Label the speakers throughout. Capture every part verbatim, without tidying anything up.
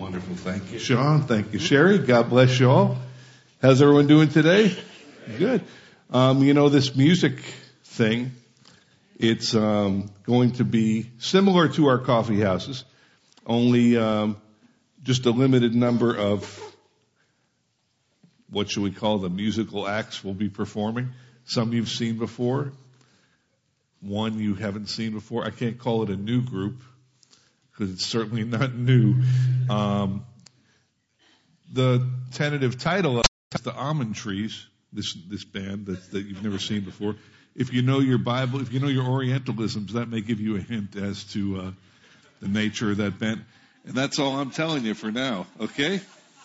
Speaker 1: Wonderful. Thank you, Sean. Thank you, Sherry. God bless you all. How's everyone doing today? Good. Um, you know, this music thing, it's um, going to be similar to our coffee houses, only um, just a limited number of, what should we call them, musical acts will be performing. Some you've seen before. One you haven't seen before. I can't call it a new group because it's certainly not new. Um, the tentative title of it is the Almond Trees, this this band that, that you've never seen before. If you know your Bible, if you know your Orientalisms, that may give you a hint as to uh, the nature of that band. And that's all I'm telling you for now, okay?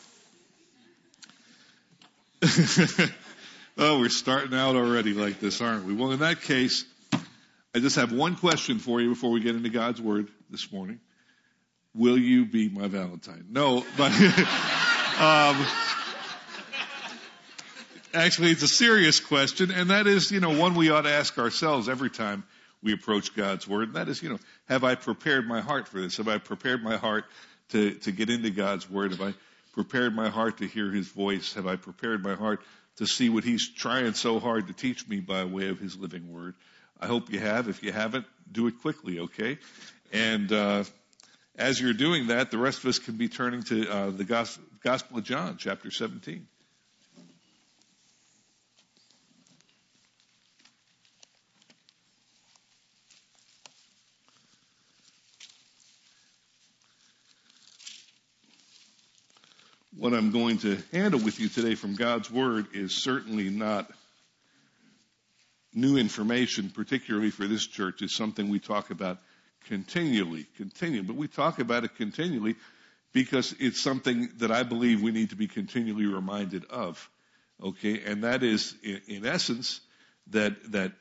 Speaker 1: Oh, we're starting out already like this, aren't we? Well, in that case, I just have one question for you before we get into God's Word this morning. Will you be my Valentine? No, but um, actually it's a serious question, and that is, you know, one we ought to ask ourselves every time we approach God's Word. And that is, you know, have I prepared my heart for this? Have I prepared my heart to, to get into God's Word? Have I prepared my heart to hear His voice? Have I prepared my heart to see what He's trying so hard to teach me by way of His living Word? I hope you have. If you haven't, do it quickly, okay? And uh, as you're doing that, the rest of us can be turning to uh, the Gospel, Gospel of John, chapter seventeen. What I'm going to handle with you today from God's Word is certainly not new information, particularly for this church. It's something we talk about continually, continually. But we talk about it continually because it's something that I believe we need to be continually reminded of. Okay, and that is, in, in essence, that that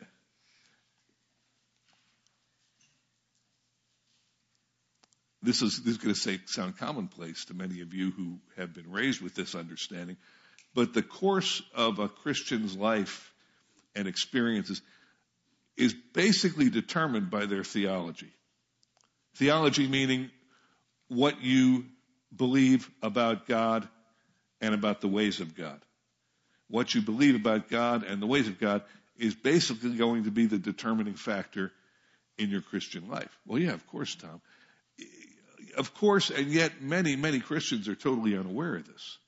Speaker 1: this is this is going to say, sound commonplace to many of you who have been raised with this understanding, but the course of a Christian's life and experiences is basically determined by their theology. Theology meaning what you believe about God and about the ways of God. What you believe about God and the ways of God is basically going to be the determining factor in your Christian life. Well, yeah, of course, Tom. Of course, and yet many, many Christians are totally unaware of this.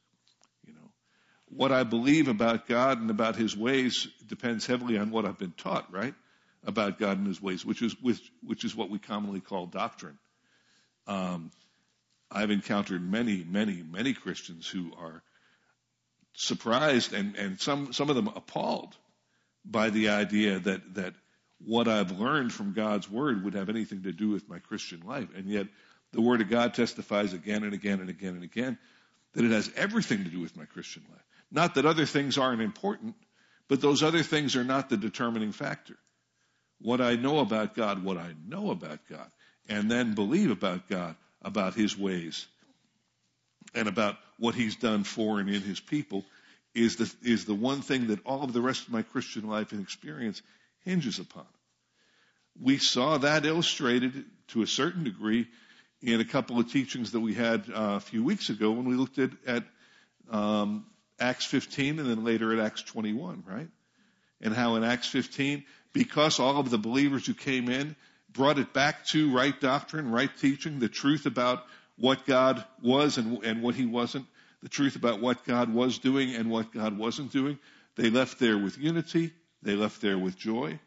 Speaker 1: What I believe about God and about His ways depends heavily on what I've been taught, right? About God and His ways, which is which, which is what we commonly call doctrine. Um, I've encountered many, many, many Christians who are surprised and, and some, some of them appalled by the idea that, that what I've learned from God's Word would have anything to do with my Christian life. And yet the Word of God testifies again and again and again and again that it has everything to do with my Christian life. Not that other things aren't important, but those other things are not the determining factor. What I know about God, what I know about God, and then believe about God, about His ways, and about what He's done for and in His people, is the, is the one thing that all of the rest of my Christian life and experience hinges upon. We saw that illustrated to a certain degree in a couple of teachings that we had uh, a few weeks ago when we looked at, at um, Acts fifteen and then later at Acts twenty-one, right? And how in Acts fifteen, because all of the believers who came in brought it back to right doctrine, right teaching, the truth about what God was and, and what He wasn't, the truth about what God was doing and what God wasn't doing, they left there with unity, they left there with joy,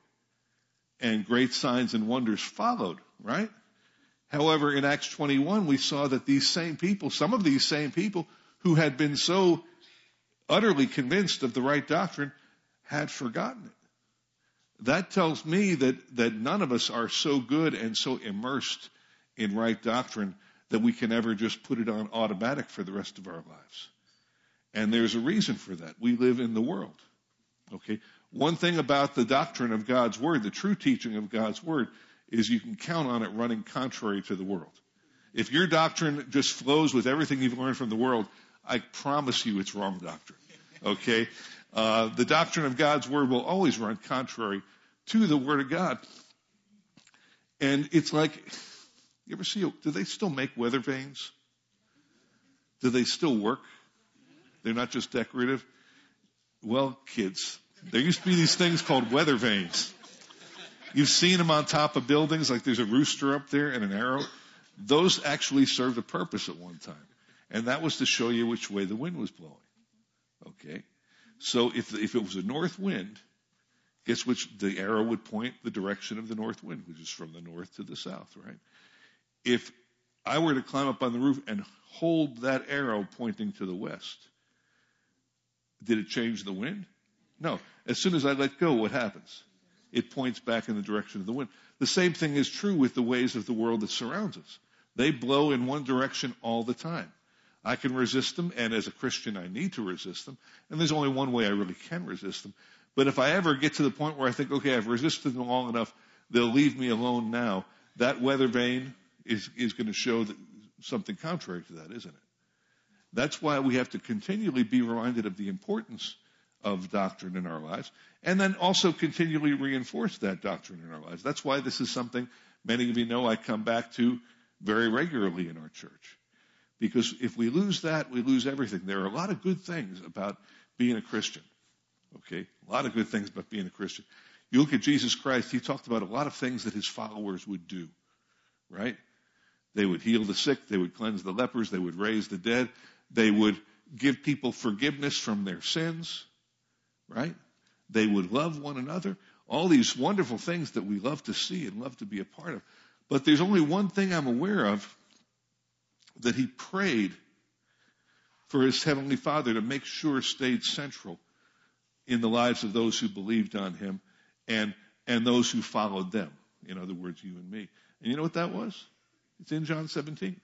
Speaker 1: and great signs and wonders followed, right? However, in Acts twenty-one, we saw that these same people, some of these same people who had been so utterly convinced of the right doctrine, had forgotten it. That tells me that, that none of us are so good and so immersed in right doctrine that we can ever just put it on automatic for the rest of our lives. And there's a reason for that. We live in the world. Okay? One thing about the doctrine of God's Word, the true teaching of God's Word, is you can count on it running contrary to the world. If your doctrine just flows with everything you've learned from the world, I promise you it's wrong doctrine. Okay? Uh, the doctrine of God's Word will always run contrary to the Word of God. And it's like, you ever see, do they still make weather vanes? Do they still work? They're not just decorative? Well, kids, there used to be these things called weather vanes. You've seen them on top of buildings, like there's a rooster up there and an arrow. Those actually served a purpose at one time. And that was to show you which way the wind was blowing. Okay? So if, if it was a north wind, guess which the arrow would point the direction of the north wind, which is from the north to the south, right? If I were to climb up on the roof and hold that arrow pointing to the west, did it change the wind? No. As soon as I let go, what happens? It points back in the direction of the wind. The same thing is true with the ways of the world that surrounds us. They blow in one direction all the time. I can resist them, and as a Christian, I need to resist them. And there's only one way I really can resist them. But if I ever get to the point where I think, okay, I've resisted them long enough, they'll leave me alone now, that weather vane is, is going to show that something contrary to that, isn't it? That's why we have to continually be reminded of the importance of doctrine in our lives, and then also continually reinforce that doctrine in our lives. That's why this is something many of you know I come back to very regularly in our church. Because if we lose that, we lose everything. There are a lot of good things about being a Christian. Okay? A lot of good things about being a Christian. You look at Jesus Christ, he talked about a lot of things that his followers would do. Right? They would heal the sick. They would cleanse the lepers. They would raise the dead. They would give people forgiveness from their sins. Right? They would love one another. All these wonderful things that we love to see and love to be a part of. But there's only one thing I'm aware of, that he prayed for his heavenly Father to make sure stayed central in the lives of those who believed on him and, and those who followed them. In other words, you and me. And you know what that was? It's in John seventeen.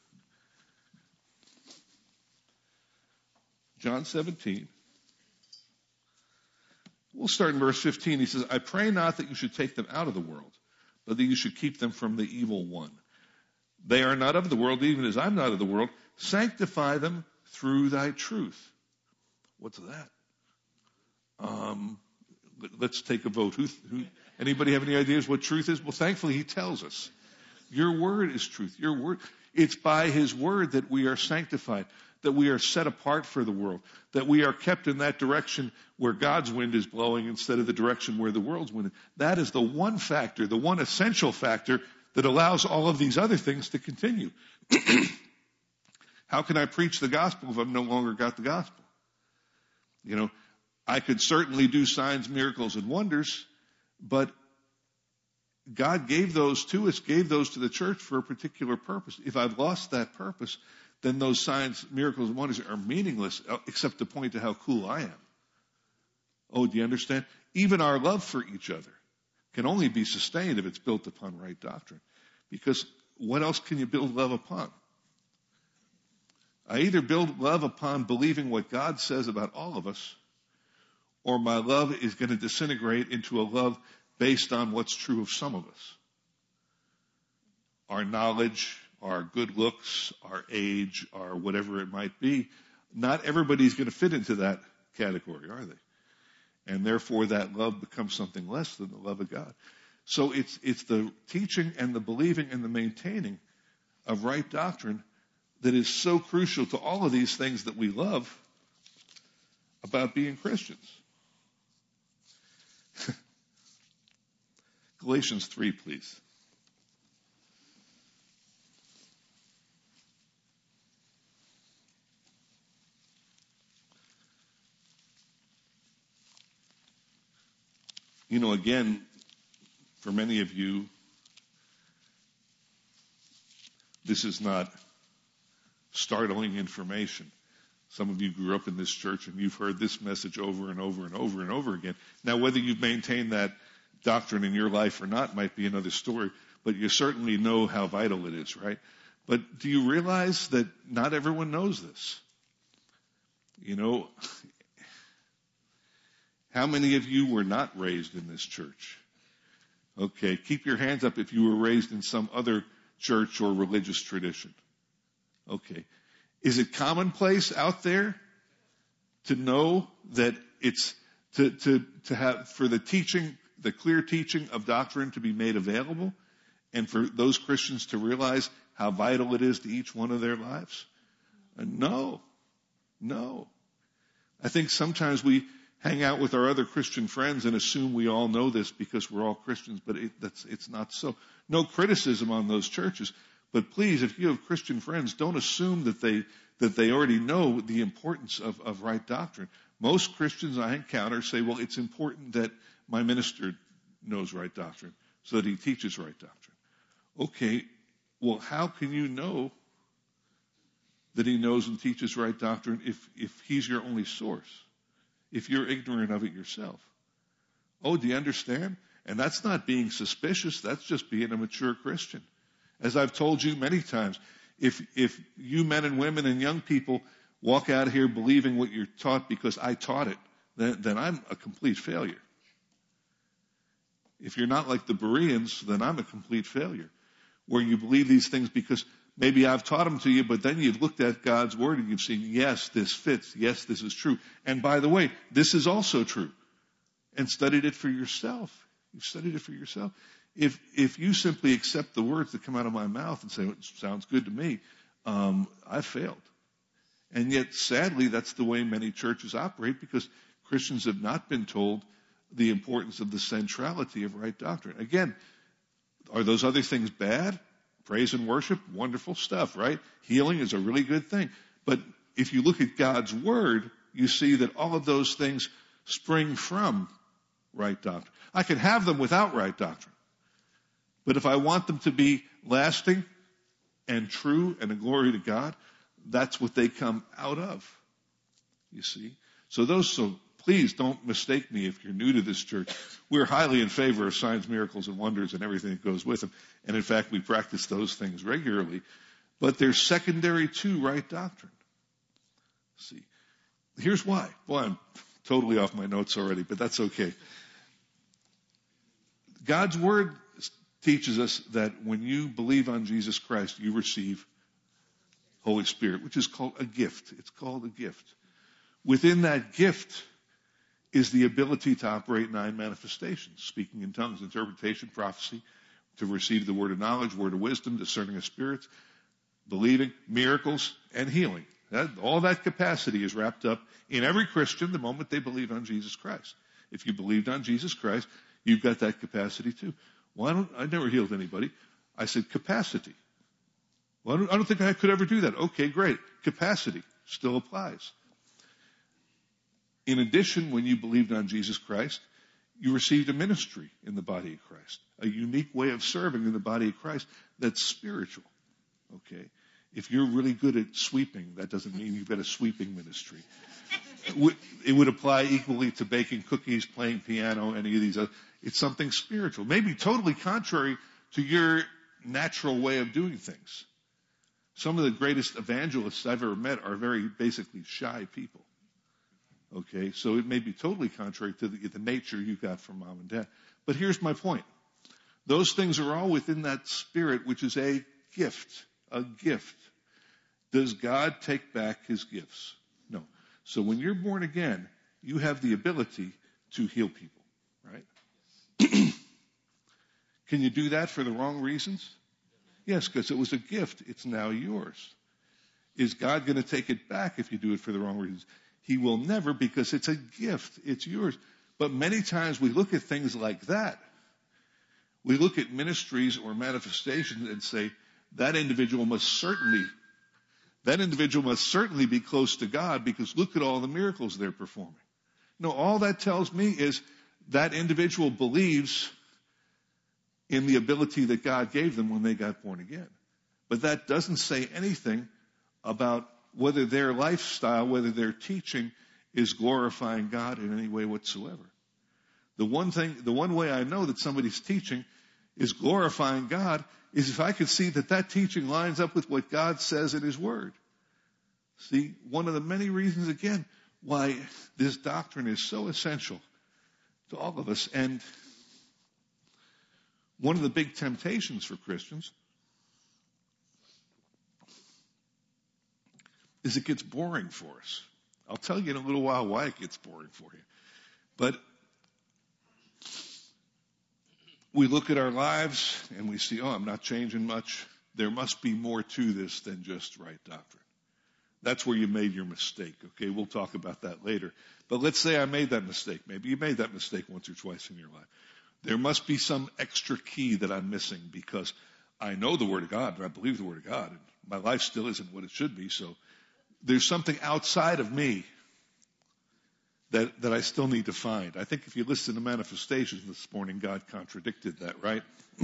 Speaker 1: John seventeen. We'll start in verse fifteen. He says, I pray not that you should take them out of the world, but that you should keep them from the evil one. They are not of the world, even as I'm not of the world. Sanctify them through thy truth. What's that? Um, let's take a vote. Who, who, anybody have any ideas what truth is? Well, thankfully, he tells us. Your word is truth. Your word. It's by his word that we are sanctified, that we are set apart for the world, that we are kept in that direction where God's wind is blowing instead of the direction where the world's wind is. That is the one factor, the one essential factor that allows all of these other things to continue. How can I preach the gospel if I've no longer got the gospel? You know, I could certainly do signs, miracles, and wonders, but God gave those to us, gave those to the church for a particular purpose. If I've lost that purpose, then those signs, miracles, and wonders are meaningless, except to point to how cool I am. Oh, do you understand? Even our love for each other can only be sustained if it's built upon right doctrine. Because what else can you build love upon? I either build love upon believing what God says about all of us, or my love is going to disintegrate into a love based on what's true of some of us. Our knowledge, our good looks, our age, our whatever it might be. Not everybody's going to fit into that category, are they? And therefore that love becomes something less than the love of God. So it's, it's the teaching and the believing and the maintaining of right doctrine that is so crucial to all of these things that we love about being Christians. Galatians three, please. You know, again, for many of you, this is not startling information. Some of you grew up in this church and you've heard this message over and over and over and over again. Now, whether you've maintained that doctrine in your life or not might be another story, but you certainly know how vital it is, right? But do you realize that not everyone knows this? You know, how many of you were not raised in this church? Okay, keep your hands up if you were raised in some other church or religious tradition. Okay. Is it commonplace out there to know that it's to, to, to have, for the teaching, the clear teaching of doctrine to be made available and for those Christians to realize how vital it is to each one of their lives? And no, no. I think sometimes we hang out with our other Christian friends and assume we all know this because we're all Christians, but it, that's, it's not so. No criticism on those churches. But please, if you have Christian friends, don't assume that they, that they already know the importance of, of right doctrine. Most Christians I encounter say, well, it's important that my minister knows right doctrine so that he teaches right doctrine. Okay, well, how can you know that he knows and teaches right doctrine if, if he's your only source? If you're ignorant of it yourself? Oh, do you understand? And that's not being suspicious. That's just being a mature Christian. As I've told you many times, if, if you men and women and young people walk out of here believing what you're taught because I taught it, then, then I'm a complete failure. If you're not like the Bereans, then I'm a complete failure. Where you believe these things because maybe I've taught them to you, but then you've looked at God's Word and you've seen, yes, this fits. Yes, this is true. And by the way, this is also true. And studied it for yourself. You've studied it for yourself. If, if you simply accept the words that come out of my mouth and say, well, it sounds good to me, um, I've failed. And yet, sadly, that's the way many churches operate because Christians have not been told the importance of the centrality of right doctrine. Again, are those other things bad? Praise and worship, wonderful stuff, right? Healing is a really good thing. But if you look at God's Word, you see that all of those things spring from right doctrine. I can have them without right doctrine. But if I want them to be lasting and true and a glory to God, that's what they come out of. You see? So those, so please don't mistake me if you're new to this church. We're highly in favor of signs, miracles, and wonders and everything that goes with them. And in fact, we practice those things regularly. But they're secondary to right doctrine. See, here's why. Well, I'm totally off my notes already, but that's okay. God's Word teaches us that when you believe on Jesus Christ, you receive Holy Spirit, which is called a gift. It's called a gift. Within that gift is the ability to operate nine manifestations: speaking in tongues, interpretation, prophecy, to receive the word of knowledge, word of wisdom, discerning of spirits, believing, miracles, and healing. That, all that capacity is wrapped up in every Christian the moment they believe on Jesus Christ. If you believed on Jesus Christ, you've got that capacity too. Well, I, don't, I never healed anybody. I said capacity. Well, I don't, I don't think I could ever do that. Okay, great. Capacity still applies. In addition, when you believed on Jesus Christ, you received a ministry in the body of Christ, a unique way of serving in the body of Christ that's spiritual. Okay? If you're really good at sweeping, that doesn't mean you've got a sweeping ministry. It would apply equally to baking cookies, playing piano, any of these other. It's something spiritual, maybe totally contrary to your natural way of doing things. Some of the greatest evangelists I've ever met are very basically shy people. Okay, so it may be totally contrary to the, the nature you got from mom and dad. But here's my point. Those things are all within that spirit, which is a gift. A gift. Does God take back his gifts? No. So when you're born again, you have the ability to heal people, right? Can you do that for the wrong reasons? Yes, because it was a gift. It's now yours. Is God going to take it back if you do it for the wrong reasons? He will never, because it's a gift. It's yours. But many times we look at things like that. We look at ministries or manifestations and say, that individual must certainly, that individual must certainly be close to God because look at all the miracles they're performing. No, all that tells me is that individual believes in the ability that God gave them when they got born again. But that doesn't say anything about whether their lifestyle, whether their teaching is glorifying God in any way whatsoever. The one thing, the one way I know that somebody's teaching is glorifying God is if I could see that that teaching lines up with what God says in his word. See, one of the many reasons, again, why this doctrine is so essential to all of us. And one of the big temptations for Christians is it gets boring for us. I'll tell you in a little while why it gets boring for you. But we look at our lives and we see, oh, I'm not changing much. There must be more to this than just right doctrine. That's where you made your mistake. Okay, we'll talk about that later. But let's say I made that mistake. Maybe you made that mistake once or twice in your life. There must be some extra key that I'm missing because I know the Word of God and I believe the Word of God. And my life still isn't what it should be. So there's something outside of me that, that I still need to find. I think if you listen to manifestations this morning, God contradicted that, right?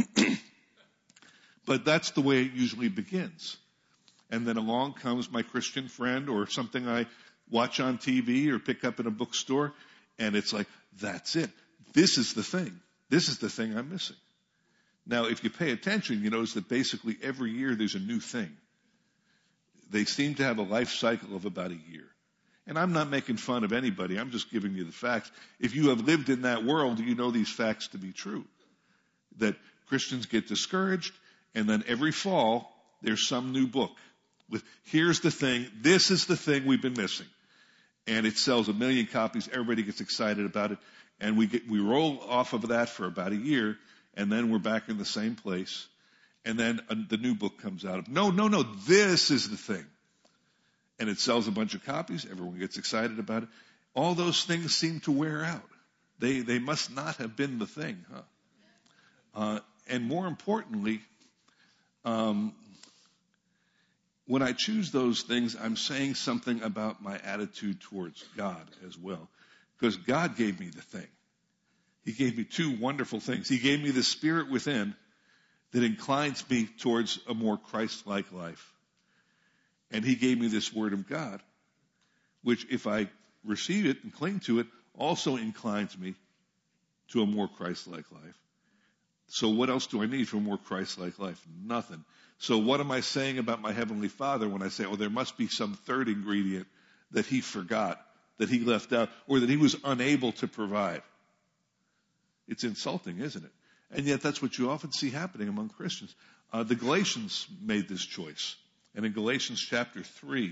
Speaker 1: But that's the way it usually begins. And then along comes my Christian friend or something I watch on T V or pick up in a bookstore, and it's like, that's it. This is the thing. This is the thing I'm missing. Now, if you pay attention, you notice that basically every year there's a new thing. They seem to have a life cycle of about a year. And I'm not making fun of anybody. I'm just giving you the facts. If you have lived in that world, you know these facts to be true. That Christians get discouraged, and then every fall, there's some new book. With, here's the thing, this is the thing we've been missing. And it sells a million copies, everybody gets excited about it, and we get, we roll off of that for about a year, and then we're back in the same place, and then a, the new book comes out. No, no, no, this is the thing. And it sells a bunch of copies, everyone gets excited about it. All those things seem to wear out. They, they must not have been the thing, huh? Uh, and more importantly, um, when I choose those things, I'm saying something about my attitude towards God as well. Because God gave me the thing. He gave me two wonderful things. He gave me the Spirit within that inclines me towards a more Christ-like life. And He gave me this Word of God, which if I receive it and cling to it, also inclines me to a more Christ-like life. So what else do I need for a more Christ-like life? Nothing. So what am I saying about my Heavenly Father when I say, oh, there must be some third ingredient that He forgot, that He left out, or that He was unable to provide? It's insulting, isn't it? And yet that's what you often see happening among Christians. Uh, the Galatians made this choice. And in Galatians chapter three,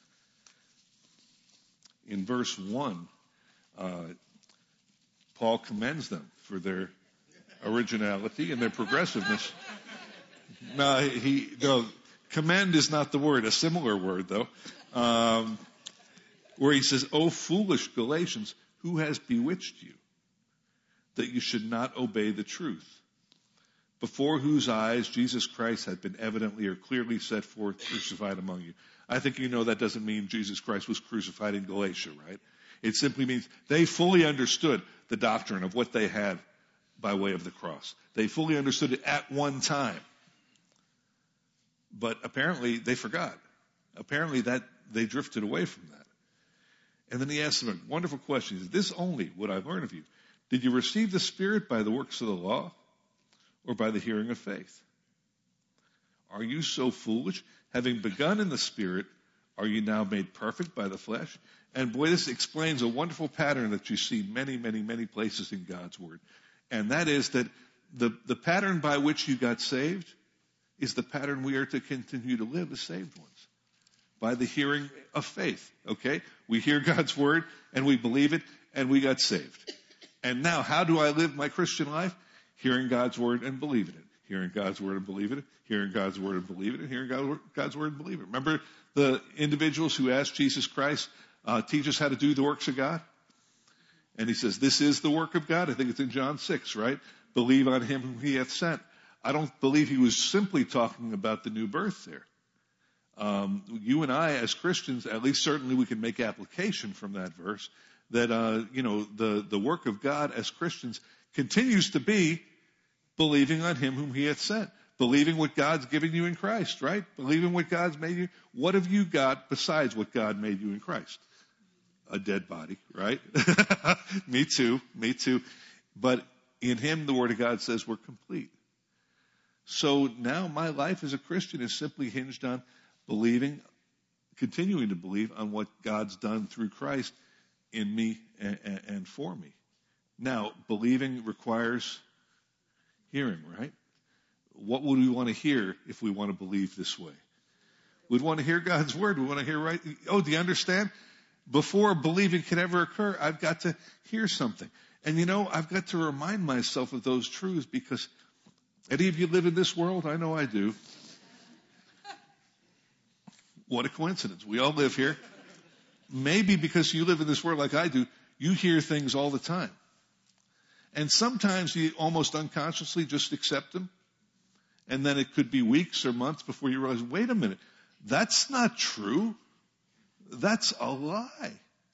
Speaker 1: in verse one, uh, Paul commends them for their originality and their progressiveness. No, he, no, commend is not the word, a similar word though, um, where he says, "O foolish Galatians, who has bewitched you that you should not obey the truth, before whose eyes Jesus Christ had been evidently or clearly set forth crucified among you." I think you know that doesn't mean Jesus Christ was crucified in Galatia, right? It simply means they fully understood the doctrine of what they had by way of the cross. They fully understood it at one time. But apparently they forgot. Apparently that they drifted away from that. And then he asked them a wonderful question. He said, "This only would I learn of you. Did you receive the Spirit by the works of the law or by the hearing of faith? Are you so foolish? Having begun in the Spirit, are you now made perfect by the flesh?" And boy, this explains a wonderful pattern that you see many, many, many places in God's Word. And that is that the, the pattern by which you got saved is the pattern we are to continue to live as saved ones. By the hearing of faith, okay? We hear God's Word and we believe it and we got saved. And now, how do I live my Christian life? Hearing God's Word and believing it. Hearing God's Word and believing it. Hearing God's Word and believing it. Hearing God's Word, God's Word and believing it. Remember the individuals who asked Jesus Christ, uh, teach us how to do the works of God? And He says, this is the work of God. I think it's in John six, right? Believe on Him whom He hath sent. I don't believe He was simply talking about the new birth there. Um, you and I, as Christians, at least certainly we can make application from that verse that, uh, you know, the, the work of God as Christians continues to be believing on Him whom He hath sent. Believing what God's giving you in Christ, right? Believing what God's made you. What have you got besides what God made you in Christ? A dead body, right? Me too, me too. But in Him, the Word of God says we're complete. So now my life as a Christian is simply hinged on believing, continuing to believe on what God's done through Christ in me and, and, and for me. Now, believing requires hearing, right? What would we want to hear if we want to believe this way? We'd want to hear God's Word. We want to hear right. Oh, do you understand? Before believing can ever occur, I've got to hear something. And you know, I've got to remind myself of those truths because any of you live in this world? I know I do. What a coincidence. We all live here. Maybe because you live in this world like I do, you hear things all the time. And sometimes you almost unconsciously just accept them. And then it could be weeks or months before you realize, wait a minute, that's not true. That's a lie.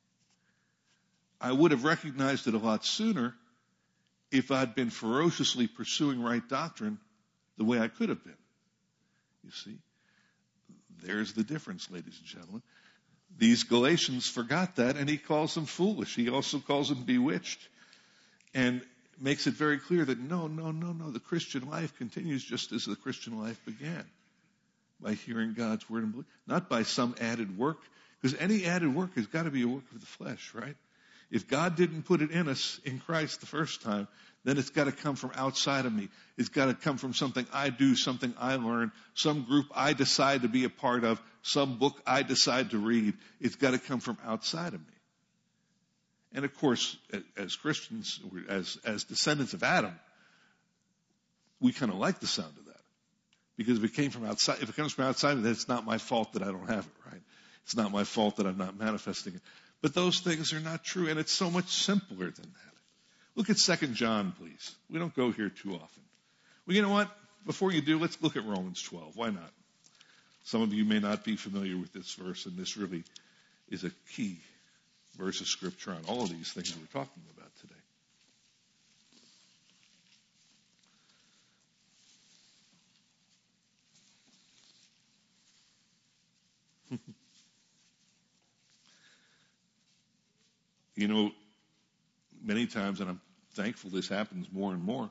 Speaker 1: I would have recognized it a lot sooner if I'd been ferociously pursuing right doctrine the way I could have been. You see, there's the difference, ladies and gentlemen. These Galatians forgot that, and he calls them foolish. He also calls them bewitched, and makes it very clear that no, no, no, no, the Christian life continues just as the Christian life began, by hearing God's word and belief, not by some added work, because any added work has got to be a work of the flesh, right? If God didn't put it in us in Christ the first time, then it's got to come from outside of me. It's got to come from something I do, something I learn, some group I decide to be a part of, some book I decide to read. It's got to come from outside of me. And of course, as Christians, as, as descendants of Adam, we kind of like the sound of that. Because if it came from outside, if it comes from outside, then it's not my fault that I don't have it, right? It's not my fault that I'm not manifesting it. But those things are not true, and it's so much simpler than that. Look at Second John, please. We don't go here too often. Well, you know what? Before you do, let's look at Romans twelve. Why not? Some of you may not be familiar with this verse, and this really is a key verse of Scripture on all of these things we're talking about today. You know, many times, and I'm thankful this happens more and more,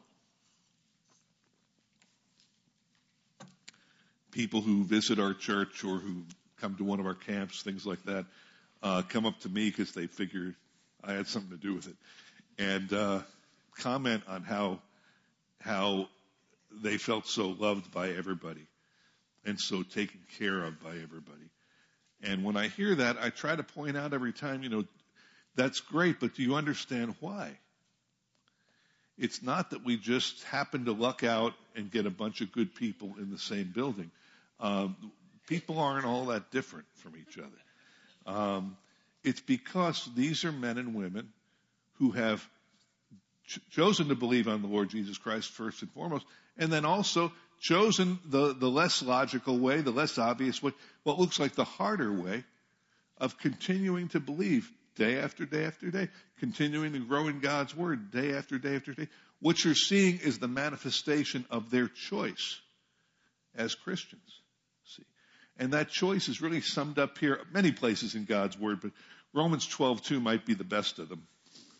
Speaker 1: people who visit our church or who come to one of our camps, things like that, uh, come up to me because they figured I had something to do with it, and uh, comment on how how they felt so loved by everybody and so taken care of by everybody. And when I hear that, I try to point out every time, you know, that's great, but do you understand why? It's not that we just happen to luck out and get a bunch of good people in the same building. Um, people aren't all that different from each other. Um, it's because these are men and women who have ch- chosen to believe on the Lord Jesus Christ first and foremost, and then also chosen the, the less logical way, the less obvious way, what looks like the harder way of continuing to believe day after day after day, continuing to grow in God's word day after day after day. What you're seeing is the manifestation of their choice as Christians. See, and that choice is really summed up here many places in God's word, but Romans twelve two might be the best of them.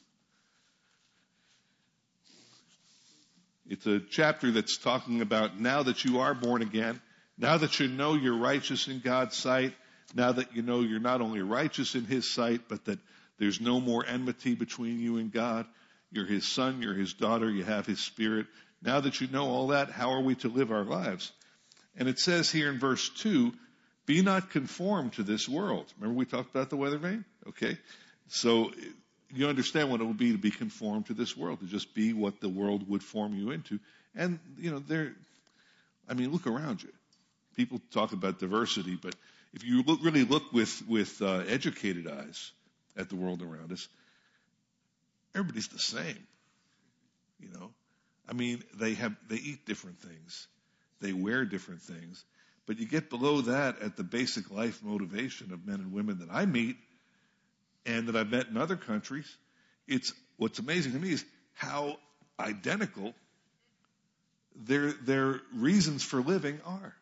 Speaker 1: It's a chapter that's talking about now that you are born again, now that you know you're righteous in God's sight, now that you know you're not only righteous in His sight, but that there's no more enmity between you and God. You're His son, you're His daughter, you have His Spirit. Now that you know all that, how are we to live our lives? And it says here in verse two, be not conformed to this world. Remember we talked about the weather vane? Okay. So you understand what it would be to be conformed to this world, to just be what the world would form you into. And, you know, there, I mean, look around you. People talk about diversity, but if you look, really look with, with uh, educated eyes at the world around us, everybody's the same. You know, I mean, they have, they eat different things. They wear different things. But you get below that at the basic life motivation of men and women that I meet and that I've met in other countries. It's, what's amazing to me is how identical their, their reasons for living are.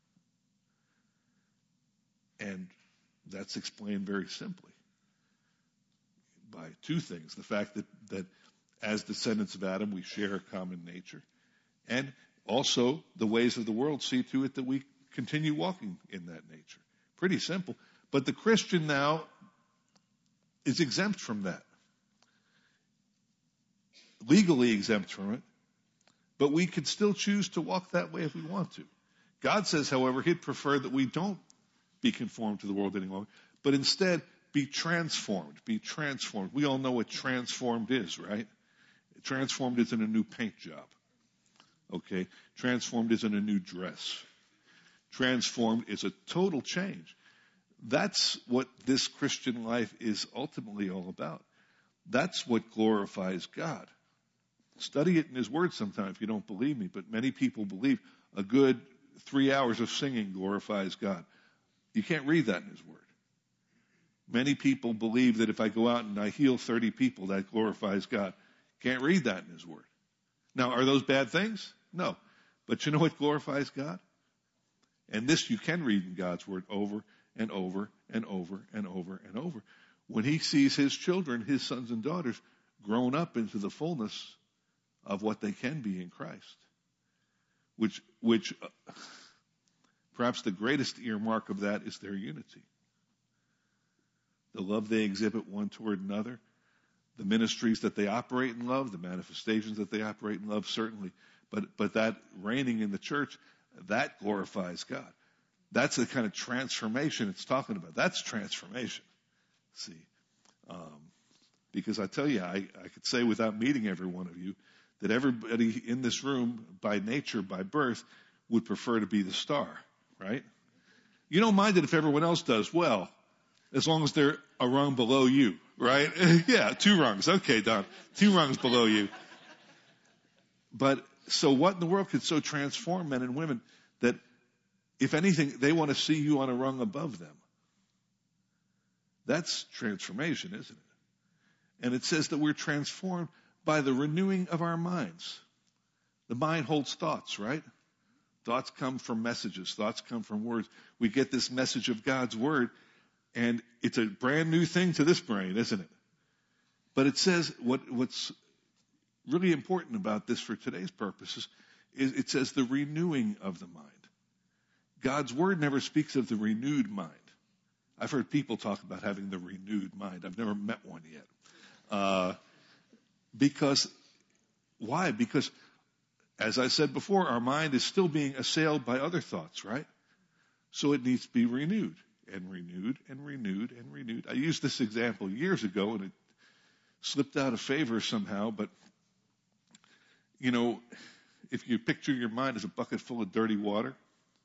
Speaker 1: And that's explained very simply by two things. The fact that, that as descendants of Adam, we share a common nature. And also the ways of the world see to it that we continue walking in that nature. Pretty simple. But the Christian now is exempt from that. Legally exempt from it. But we could still choose to walk that way if we want to. God says, however, He'd prefer that we don't be conformed to the world any longer, but instead be transformed. Be transformed. We all know what transformed is, right? Transformed isn't a new paint job. Okay? Transformed isn't a new dress. Transformed is a total change. That's what this Christian life is ultimately all about. That's what glorifies God. Study it in His Word sometime if you don't believe me, but many people believe a good three hours of singing glorifies God. You can't read that in His Word. Many people believe that if I go out and I heal thirty people, that glorifies God. Can't read that in His Word. Now, are those bad things? No. But you know what glorifies God? And this you can read in God's Word over and over and over and over and over. When He sees His children, His sons and daughters, grown up into the fullness of what they can be in Christ. Which, which uh, perhaps the greatest earmark of that is their unity. The love they exhibit one toward another, the ministries that they operate in love, the manifestations that they operate in love, certainly. But, but that reigning in the church, that glorifies God. That's the kind of transformation it's talking about. That's transformation. See, um, because I tell you, I, I could say without meeting every one of you, that everybody in this room, by nature, by birth, would prefer to be the star, right? You don't mind it if everyone else does well, as long as they're a rung below you, right? Yeah, two rungs. Okay, Don. Two rungs below you. But so what in the world could so transform men and women that, if anything, they want to see you on a rung above them? That's transformation, isn't it? And it says that we're transformed by the renewing of our minds. The mind holds thoughts, right? Thoughts come from messages. Thoughts come from words. We get this message of God's Word, and it's a brand new thing to this brain, isn't it? But it says, what, what's really important about this for today's purposes is it says the renewing of the mind. God's Word never speaks of the renewed mind. I've heard people talk about having the renewed mind. I've never met one yet. Uh, because, why? Because, as I said before, our mind is still being assailed by other thoughts, right? So it needs to be renewed and renewed and renewed and renewed. I used this example years ago, and it slipped out of favor somehow, but, you know, if you picture your mind as a bucket full of dirty water,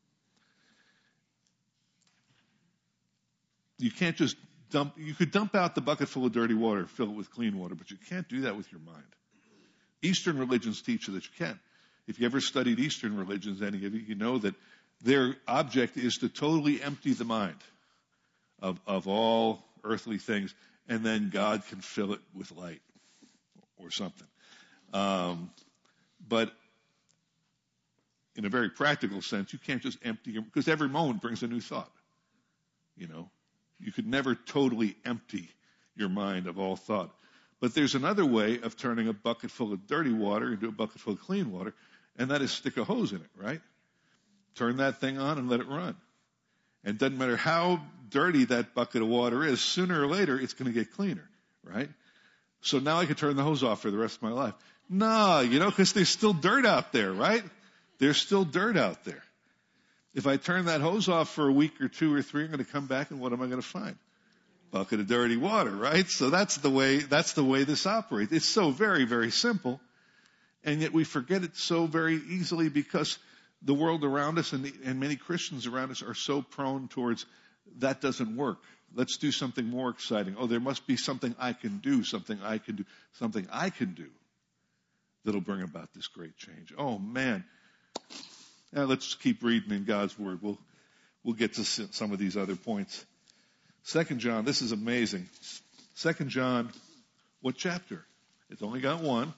Speaker 1: you can't just dump, you could dump out the bucket full of dirty water, fill it with clean water, but you can't do that with your mind. Eastern religions teach you that you can. If you ever studied Eastern religions, any of you, you know that their object is to totally empty the mind of, of all earthly things, and then God can fill it with light or something. Um, but in a very practical sense, you can't just empty your, because every moment brings a new thought, you know. You could never totally empty your mind of all thought. But there's another way of turning a bucket full of dirty water into a bucket full of clean water, and that is stick a hose in it, right? Turn that thing on and let it run. And it doesn't matter how dirty that bucket of water is, sooner or later it's going to get cleaner, right? So now I can turn the hose off for the rest of my life. No, you know, because there's still dirt out there, right? There's still dirt out there. If I turn that hose off for a week or two or three, I'm going to come back, and what am I going to find? Bucket of dirty water, right? So that's the way, that's the way this operates. It's so very, very simple, and yet we forget it so very easily because the world around us and, the, and many Christians around us are so prone towards that doesn't work. Let's do something more exciting. Oh, there must be something I can do, something I can do, something I can do that'll bring about this great change. Oh, man. Now, let's keep reading in God's Word. We'll, we'll get to some of these other points. Second John, this is amazing. Second John, what chapter? It's only got one.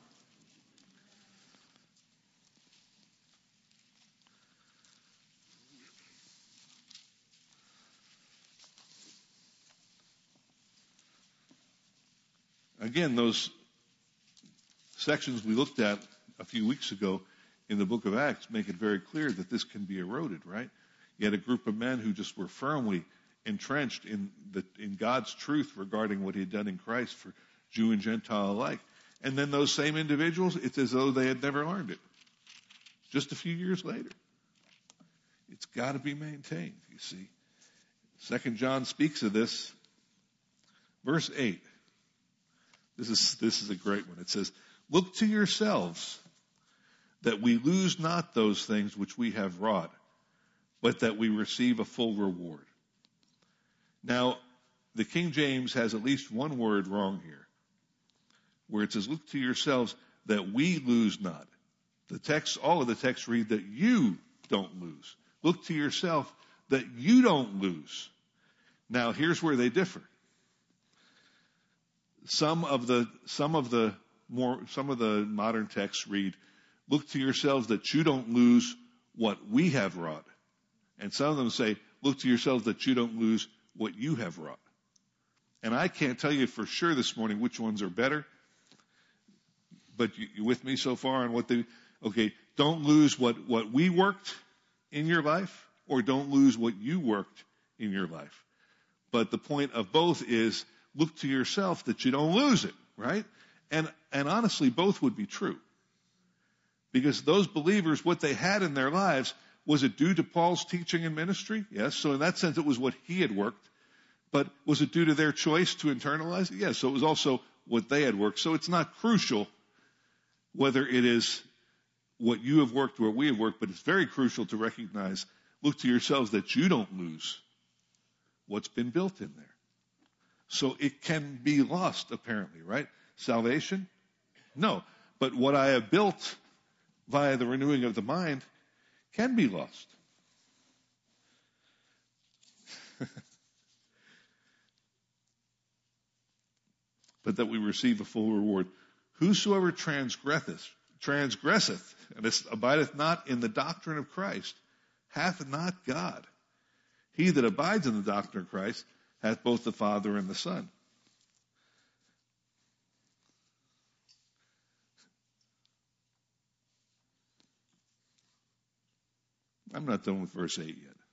Speaker 1: Again, those sections we looked at a few weeks ago in the book of Acts make it very clear that this can be eroded, right? You had a group of men who just were firmly entrenched in the in God's truth regarding what He had done in Christ for Jew and Gentile alike. And then those same individuals, it's as though they had never learned it. Just a few years later. It's got to be maintained, you see. Second John speaks of this. Verse eight. This is, this is a great one. It says, "Look to yourselves that we lose not those things which we have wrought, but that we receive a full reward." Now, the King James has at least one word wrong here, where it says, look to yourselves that we lose not. The text, all of the texts read that you don't lose. Look to yourself that you don't lose. Now, here's where they differ. Some of the, some of the more, some of the modern texts read, look to yourselves that you don't lose what we have wrought. And some of them say, look to yourselves that you don't lose what you have wrought. And I can't tell you for sure this morning which ones are better. But you, you with me so far on what they, okay, don't lose what, what we worked in your life, or don't lose what you worked in your life. But the point of both is look to yourself that you don't lose it, right? And, and honestly, both would be true. Because those believers, what they had in their lives, was it due to Paul's teaching and ministry? Yes. So in that sense, it was what he had worked. But was it due to their choice to internalize it? Yes. So it was also what they had worked. So it's not crucial whether it is what you have worked or what we have worked, but it's very crucial to recognize, look to yourselves that you don't lose what's been built in there. So it can be lost, apparently, right? Salvation? No. But what I have built via the renewing of the mind can be lost. But that we receive a full reward. Whosoever transgresseth, transgresseth, and abideth not in the doctrine of Christ, hath not God. He that abides in the doctrine of Christ hath both the Father and the Son. I'm not done with verse eight yet.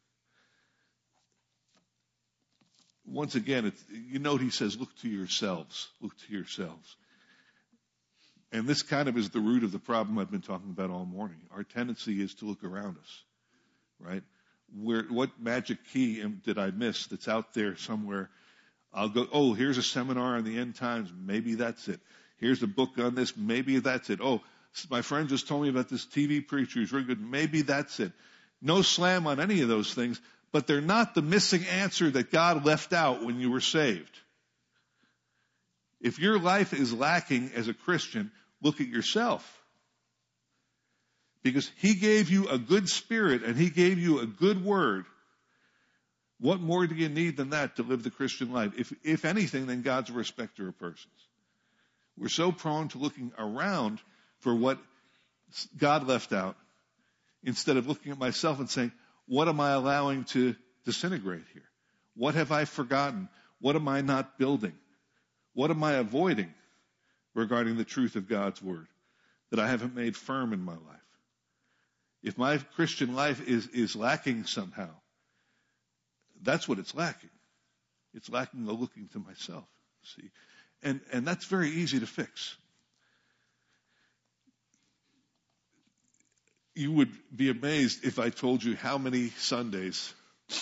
Speaker 1: Once again, it's, you note he says, look to yourselves. Look to yourselves. And this kind of is the root of the problem I've been talking about all morning. Our tendency is to look around us, right? Where, what magic key did I miss that's out there somewhere? I'll go, oh, here's a seminar on the end times. Maybe that's it. Here's a book on this. Maybe that's it. Oh, my friend just told me about this T V preacher who's really good. Maybe that's it. No slam on any of those things, but they're not the missing answer that God left out when you were saved. If your life is lacking as a Christian, look at yourself. Because he gave you a good spirit and he gave you a good word. What more do you need than that to live the Christian life? If, if anything, then God's a respecter of persons. We're so prone to looking around for what God left out instead of looking at myself and saying, what am I allowing to disintegrate here? What have I forgotten? What am I not building? What am I avoiding regarding the truth of God's word that I haven't made firm in my life? If my Christian life is, is lacking somehow, that's what it's lacking. It's lacking the looking to myself, see? And, and that's very easy to fix. You would be amazed if I told you how many Sundays,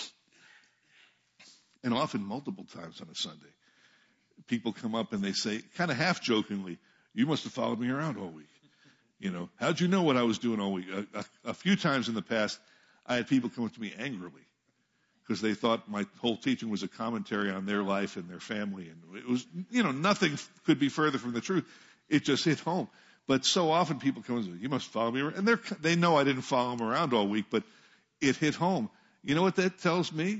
Speaker 1: and often multiple times on a Sunday, people come up and they say, kind of half jokingly, you must have followed me around all week. You know, how'd you know what I was doing all week? A, a, a few times in the past, I had people come up to me angrily because they thought my whole teaching was a commentary on their life and their family. And it was, you know, nothing could be further from the truth. It just hit home. But so often people come and say, you must follow me around. And they're, they know I didn't follow them around all week, but it hit home. You know what that tells me?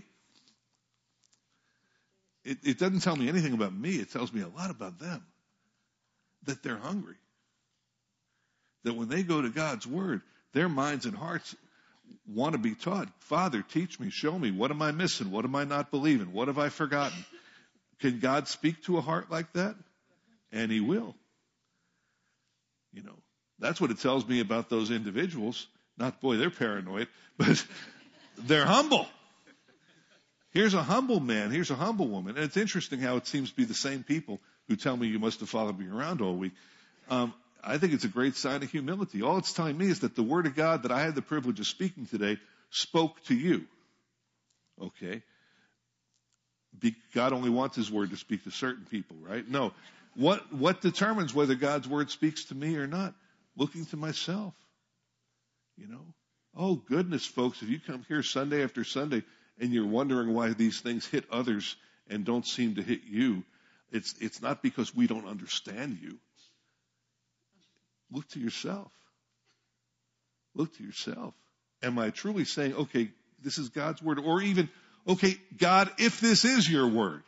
Speaker 1: It, it doesn't tell me anything about me. It tells me a lot about them. That they're hungry. That when they go to God's word, their minds and hearts want to be taught. Father, teach me, show me. What am I missing? What am I not believing? What have I forgotten? Can God speak to a heart like that? And he will. You know, that's what it tells me about those individuals. Not, boy, they're paranoid, but they're humble. Here's a humble man. Here's a humble woman. And it's interesting how it seems to be the same people who tell me you must have followed me around all week. Um, I think it's a great sign of humility. All it's telling me is that the word of God that I had the privilege of speaking today spoke to you. Okay. Be, God only wants his word to speak to certain people, right? No. What, what determines whether God's word speaks to me or not? Looking to myself. You know? Oh, goodness, folks, if you come here Sunday after Sunday and you're wondering why these things hit others and don't seem to hit you, it's, it's not because we don't understand you. Look to yourself. Look to yourself. Am I truly saying, okay, this is God's word? Or even, okay, God, if this is your word,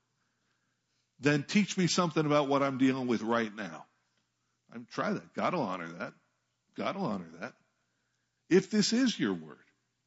Speaker 1: then teach me something about what I'm dealing with right now. I'm try that. God will honor that. God will honor that. If this is your word,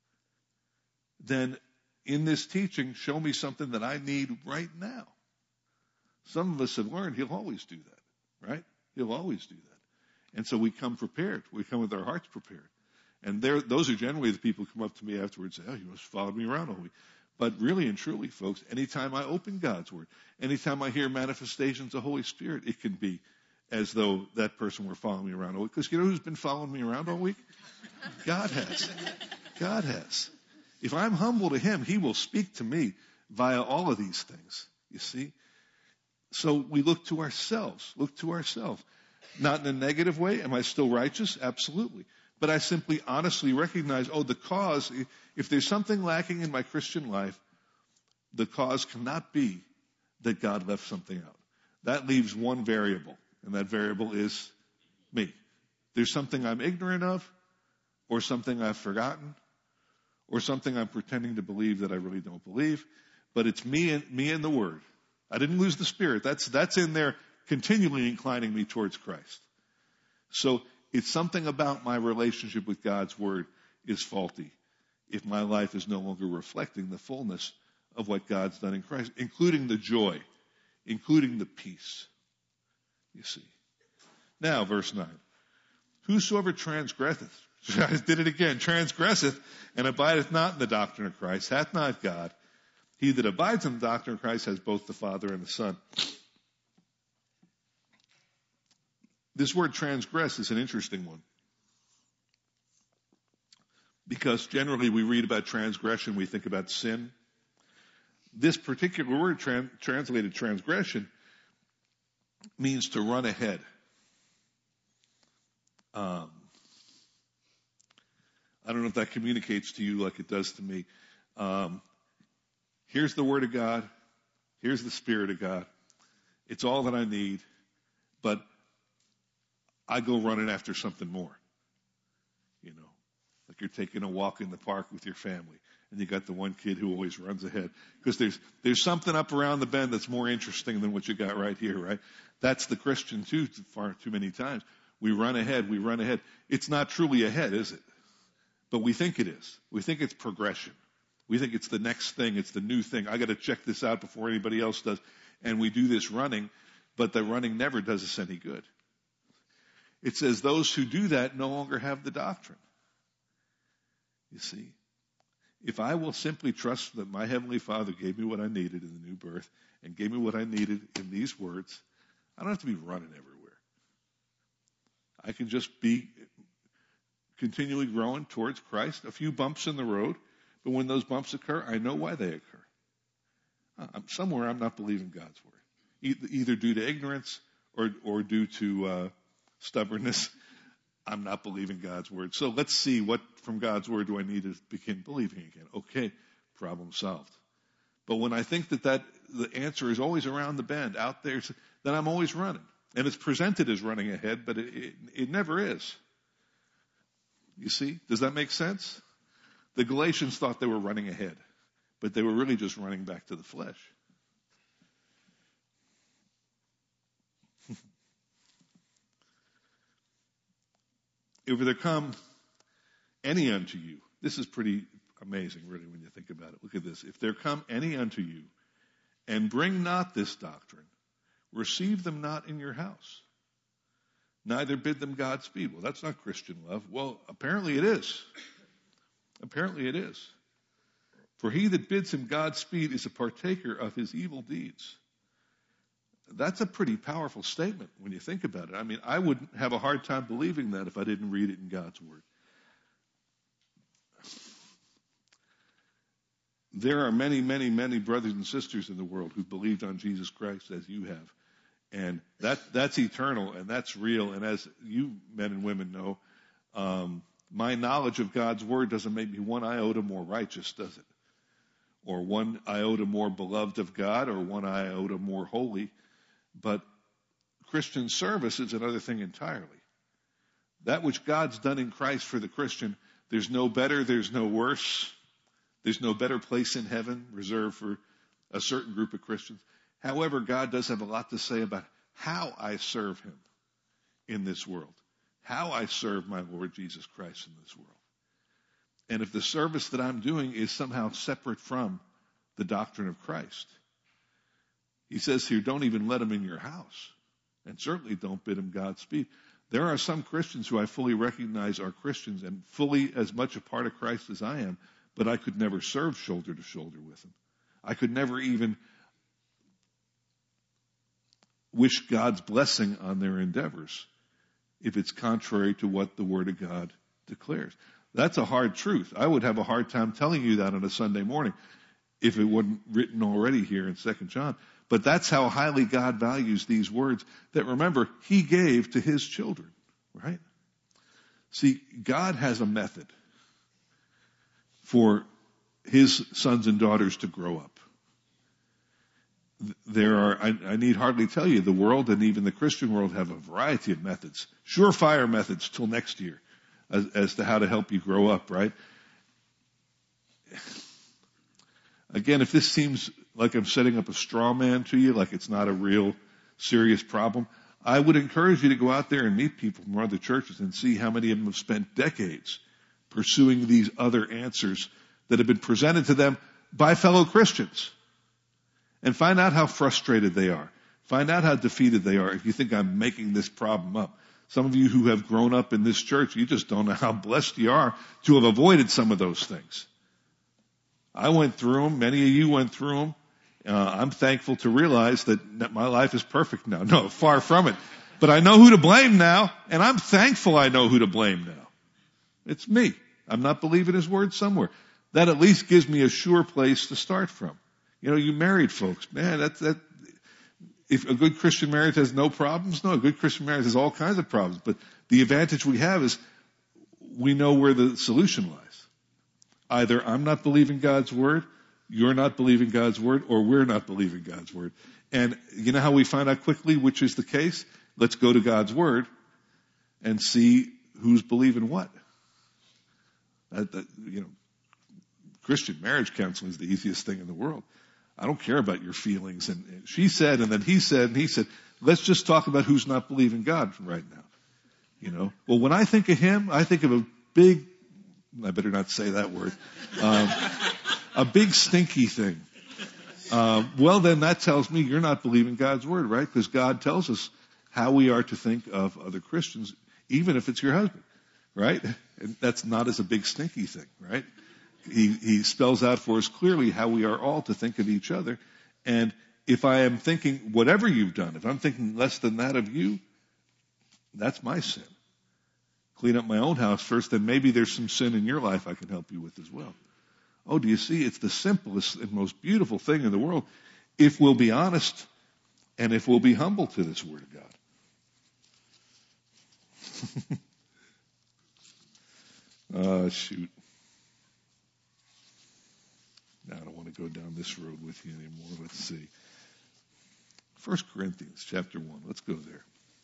Speaker 1: then in this teaching, show me something that I need right now. Some of us have learned he'll always do that, right? He'll always do that. And so we come prepared. We come with our hearts prepared. And those are generally the people who come up to me afterwards and say, oh, you must have followed me around all week. But really and truly, folks, anytime I open God's word, anytime I hear manifestations of the Holy Spirit, it can be as though that person were following me around all week. Because you know who's been following me around all week? God has. God has. If I'm humble to him, he will speak to me via all of these things, you see. So we look to ourselves, look to ourselves. Not in a negative way. Am I still righteous? Absolutely. But I simply honestly recognize, oh, the cause, if there's something lacking in my Christian life, the cause cannot be that God left something out. That leaves one variable, and that variable is me. There's something I'm ignorant of, or something I've forgotten, or something I'm pretending to believe that I really don't believe, but it's me and me and the Word. I didn't lose the Spirit. That's that's in there continually inclining me towards Christ. So it's something about my relationship with God's Word is faulty if my life is no longer reflecting the fullness of what God's done in Christ, including the joy, including the peace. You see. Now, verse nine. Whosoever transgresseth, I did it again, transgresseth and abideth not in the doctrine of Christ, hath not God. He that abides in the doctrine of Christ has both the Father and the Son. This word transgress is an interesting one. Because generally we read about transgression, we think about sin. This particular word, tran- translated transgression, means to run ahead. Um, I don't know if that communicates to you like it does to me. Um, here's the Word of God. Here's the Spirit of God. It's all that I need. But I go running after something more. You know, like you're taking a walk in the park with your family, and you got the one kid who always runs ahead. Because there's there's something up around the bend that's more interesting than what you got right here, right? That's the Christian too, far too many times. We run ahead, we run ahead. It's not truly ahead, is it? But we think it is. We think it's progression. We think it's the next thing, it's the new thing. I got to check this out before anybody else does. And we do this running, but the running never does us any good. It says those who do that no longer have the doctrine. You see, if I will simply trust that my Heavenly Father gave me what I needed in the new birth and gave me what I needed in these words, I don't have to be running everywhere. I can just be continually growing towards Christ, a few bumps in the road, but when those bumps occur, I know why they occur. I'm, somewhere I'm not believing God's word, either, either due to ignorance or, or due to uh, stubbornness. I'm not believing God's word. So let's see, what from God's word do I need to begin believing again? Okay, problem solved. But when I think that, that the answer is always around the bend, out there, then I'm always running. And it's presented as running ahead, but it, it, it never is. You see? Does that make sense? The Galatians thought they were running ahead, but they were really just running back to the flesh. If there come any unto you, this is pretty amazing, really, when you think about it. Look at this. If there come any unto you, and bring not this doctrine, receive them not in your house. Neither bid them Godspeed. Well, that's not Christian love. Well, apparently it is. Apparently it is. For he that bids him Godspeed is a partaker of his evil deeds. That's a pretty powerful statement when you think about it. I mean, I would have a hard time believing that if I didn't read it in God's Word. There are many, many, many brothers and sisters in the world who believed on Jesus Christ as you have. And that that's eternal and that's real. And as you men and women know, um, my knowledge of God's Word doesn't make me one iota more righteous, does it? or one iota more beloved of God or one iota more holy. But Christian service is another thing entirely. That which God's done in Christ for the Christian, there's no better, there's no worse. There's no better place in heaven reserved for a certain group of Christians. However, God does have a lot to say about how I serve him in this world, how I serve my Lord Jesus Christ in this world. And if the service that I'm doing is somehow separate from the doctrine of Christ, he says here, don't even let him in your house, and certainly don't bid him Godspeed. There are some Christians who I fully recognize are Christians and fully as much a part of Christ as I am, but I could never serve shoulder to shoulder with them. I could never even wish God's blessing on their endeavors if it's contrary to what the Word of God declares. That's a hard truth. I would have a hard time telling you that on a Sunday morning if it wasn't written already here in Second John. But that's how highly God values these words that, remember, he gave to his children, right? See, God has a method for his sons and daughters to grow up. There are, I, I need hardly tell you, the world and even the Christian world have a variety of methods, surefire methods till next year as, as to how to help you grow up, right? Again, if this seems like I'm setting up a straw man to you, like it's not a real serious problem, I would encourage you to go out there and meet people from other churches and see how many of them have spent decades pursuing these other answers that have been presented to them by fellow Christians. And find out how frustrated they are. Find out how defeated they are if you think I'm making this problem up. Some of you who have grown up in this church, you just don't know how blessed you are to have avoided some of those things. I went through them. Many of you went through them. Uh, I'm thankful to realize that, that my life is perfect now. No, far from it. But I know who to blame now, and I'm thankful I know who to blame now. It's me. I'm not believing his word somewhere. That at least gives me a sure place to start from. You know, you married folks, man, that, that, if a good Christian marriage has no problems, no, a good Christian marriage has all kinds of problems. But the advantage we have is we know where the solution lies. Either I'm not believing God's word, you're not believing God's word, or we're not believing God's word. And you know how we find out quickly which is the case? Let's go to God's word and see who's believing what. That, that, you know, Christian marriage counseling is the easiest thing in the world. I don't care about your feelings. And, and she said, and then he said, and he said, let's just talk about who's not believing God right now. You know, well, when I think of him, I think of a big, I better not say that word, um, a big stinky thing. Uh, well, then that tells me you're not believing God's word, right? Because God tells us how we are to think of other Christians, even if it's your husband, right? And that's not as a big stinky thing, right? He, he spells out for us clearly how we are all to think of each other. And if I am thinking whatever you've done, if I'm thinking less than that of you, that's my sin. Clean up my own house first, then maybe there's some sin in your life I can help you with as well. Oh, do you see? It's the simplest and most beautiful thing in the world if we'll be honest and if we'll be humble to this word of God. uh, shoot. I don't want to go down this road with you anymore. Let's see. First Corinthians chapter one. Let's go there.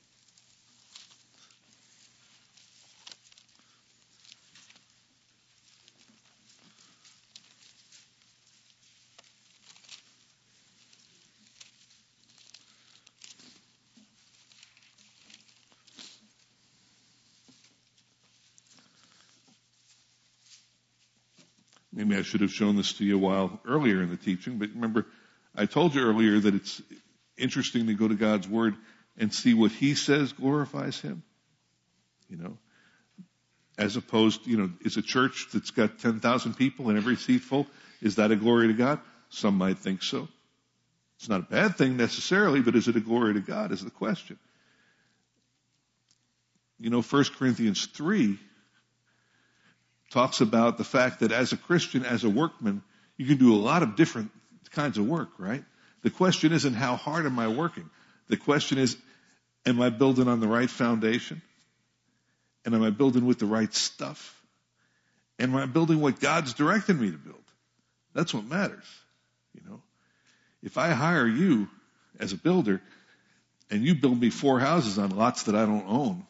Speaker 1: Maybe I should have shown this to you a while earlier in the teaching, but remember, I told you earlier that it's interesting to go to God's Word and see what He says glorifies Him. You know, as opposed, you know, is a church that's got ten thousand people and every seat full, is that a glory to God? Some might think so. It's not a bad thing necessarily, but is it a glory to God is the question. You know, First Corinthians three talks about the fact that as a Christian, as a workman, you can do a lot of different kinds of work, right? The question isn't how hard am I working? The question is, am I building on the right foundation? And am I building with the right stuff? And am I building what God's directed me to build? That's what matters. You know, if I hire you as a builder and you build me four houses on lots that I don't own,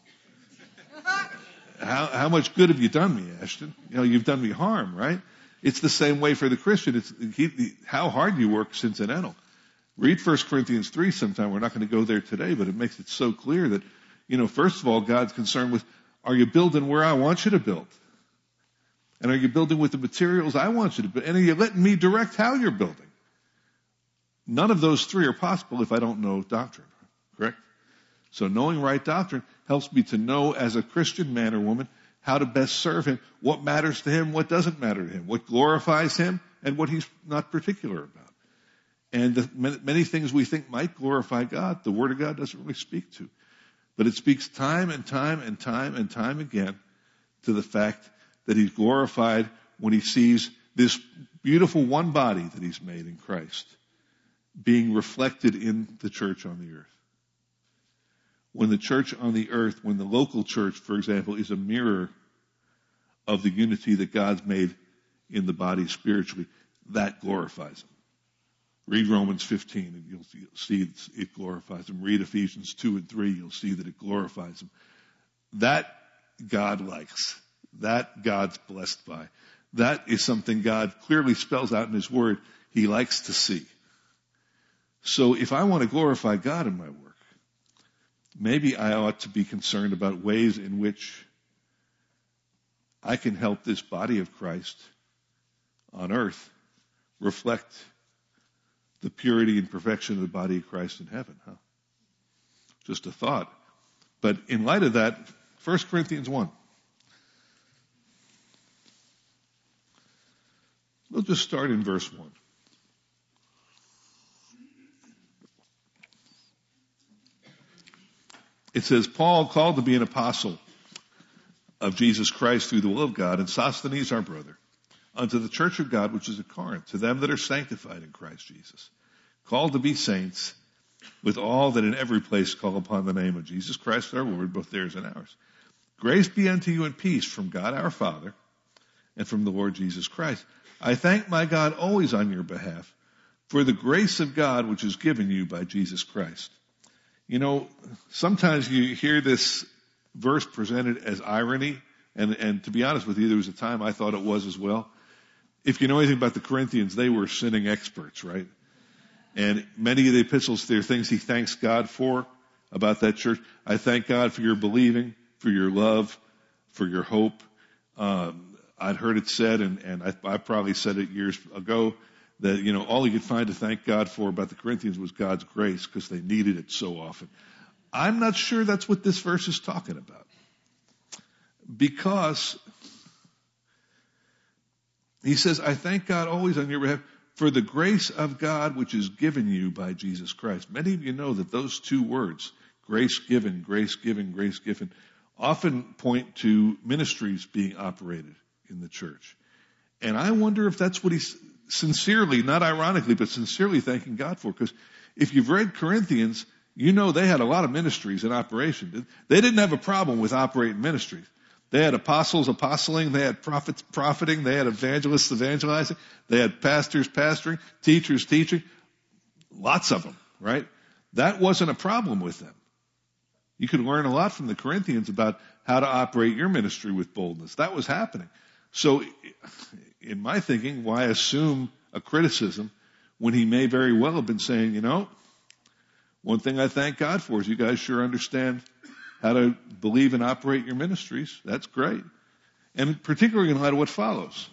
Speaker 1: how, how much good have you done me, Ashton? You know, you've done me harm, right? It's the same way for the Christian. It's he, how hard you work is incidental. Read First Corinthians three sometime. We're not going to go there today, but it makes it so clear that, you know, first of all, God's concerned with, are you building where I want you to build? And are you building with the materials I want you to build? And are you letting me direct how you're building? None of those three are possible if I don't know doctrine, correct? So knowing right doctrine helps me to know as a Christian man or woman how to best serve him, what matters to him, what doesn't matter to him, what glorifies him, and what he's not particular about. And the many things we think might glorify God, the Word of God doesn't really speak to. But it speaks time and time and time and time again to the fact that he's glorified when he sees this beautiful one body that he's made in Christ being reflected in the church on the earth. When the church on the earth, when the local church, for example, is a mirror of the unity that God's made in the body spiritually, that glorifies him. Read Romans fifteen and you'll see it glorifies him. Read Ephesians two and three, you'll see that it glorifies him. That God likes. That God's blessed by. That is something God clearly spells out in his word he likes to see. So if I want to glorify God in my work, maybe I ought to be concerned about ways in which I can help this body of Christ on earth reflect the purity and perfection of the body of Christ in heaven, huh? Just a thought. But in light of that, First Corinthians one. We'll just start in verse one. It says, Paul, called to be an apostle of Jesus Christ through the will of God, and Sosthenes our brother, unto the church of God which is at Corinth, to them that are sanctified in Christ Jesus, called to be saints, with all that in every place call upon the name of Jesus Christ our Lord, both theirs and ours. Grace be unto you and peace from God our Father and from the Lord Jesus Christ. I thank my God always on your behalf for the grace of God which is given you by Jesus Christ. You know, sometimes you hear this verse presented as irony, and, and to be honest with you, there was a time I thought it was as well. If you know anything about the Corinthians, they were sinning experts, right? And many of the epistles, there are things he thanks God for about that church. I thank God for your believing, for your love, for your hope. Um, I'd heard it said, and, and I, I probably said it years ago, that, you know, all you could find to thank God for about the Corinthians was God's grace because they needed it so often. I'm not sure that's what this verse is talking about. Because he says, I thank God always on your behalf for the grace of God which is given you by Jesus Christ. Many of you know that those two words, grace given, grace given, grace given, often point to ministries being operated in the church. And I wonder if that's what he's sincerely, not ironically, but sincerely thanking God for. Because if you've read Corinthians, you know they had a lot of ministries in operation. They didn't have a problem with operating ministries. They had apostles apostling, they had prophets profiting, they had evangelists evangelizing, they had pastors pastoring, teachers teaching. Lots of them, right? That wasn't a problem with them. You could learn a lot from the Corinthians about how to operate your ministry with boldness. That was happening. So, in my thinking, why assume a criticism when he may very well have been saying, you know, one thing I thank God for is you guys sure understand how to believe and operate your ministries. That's great. And particularly in light of what follows.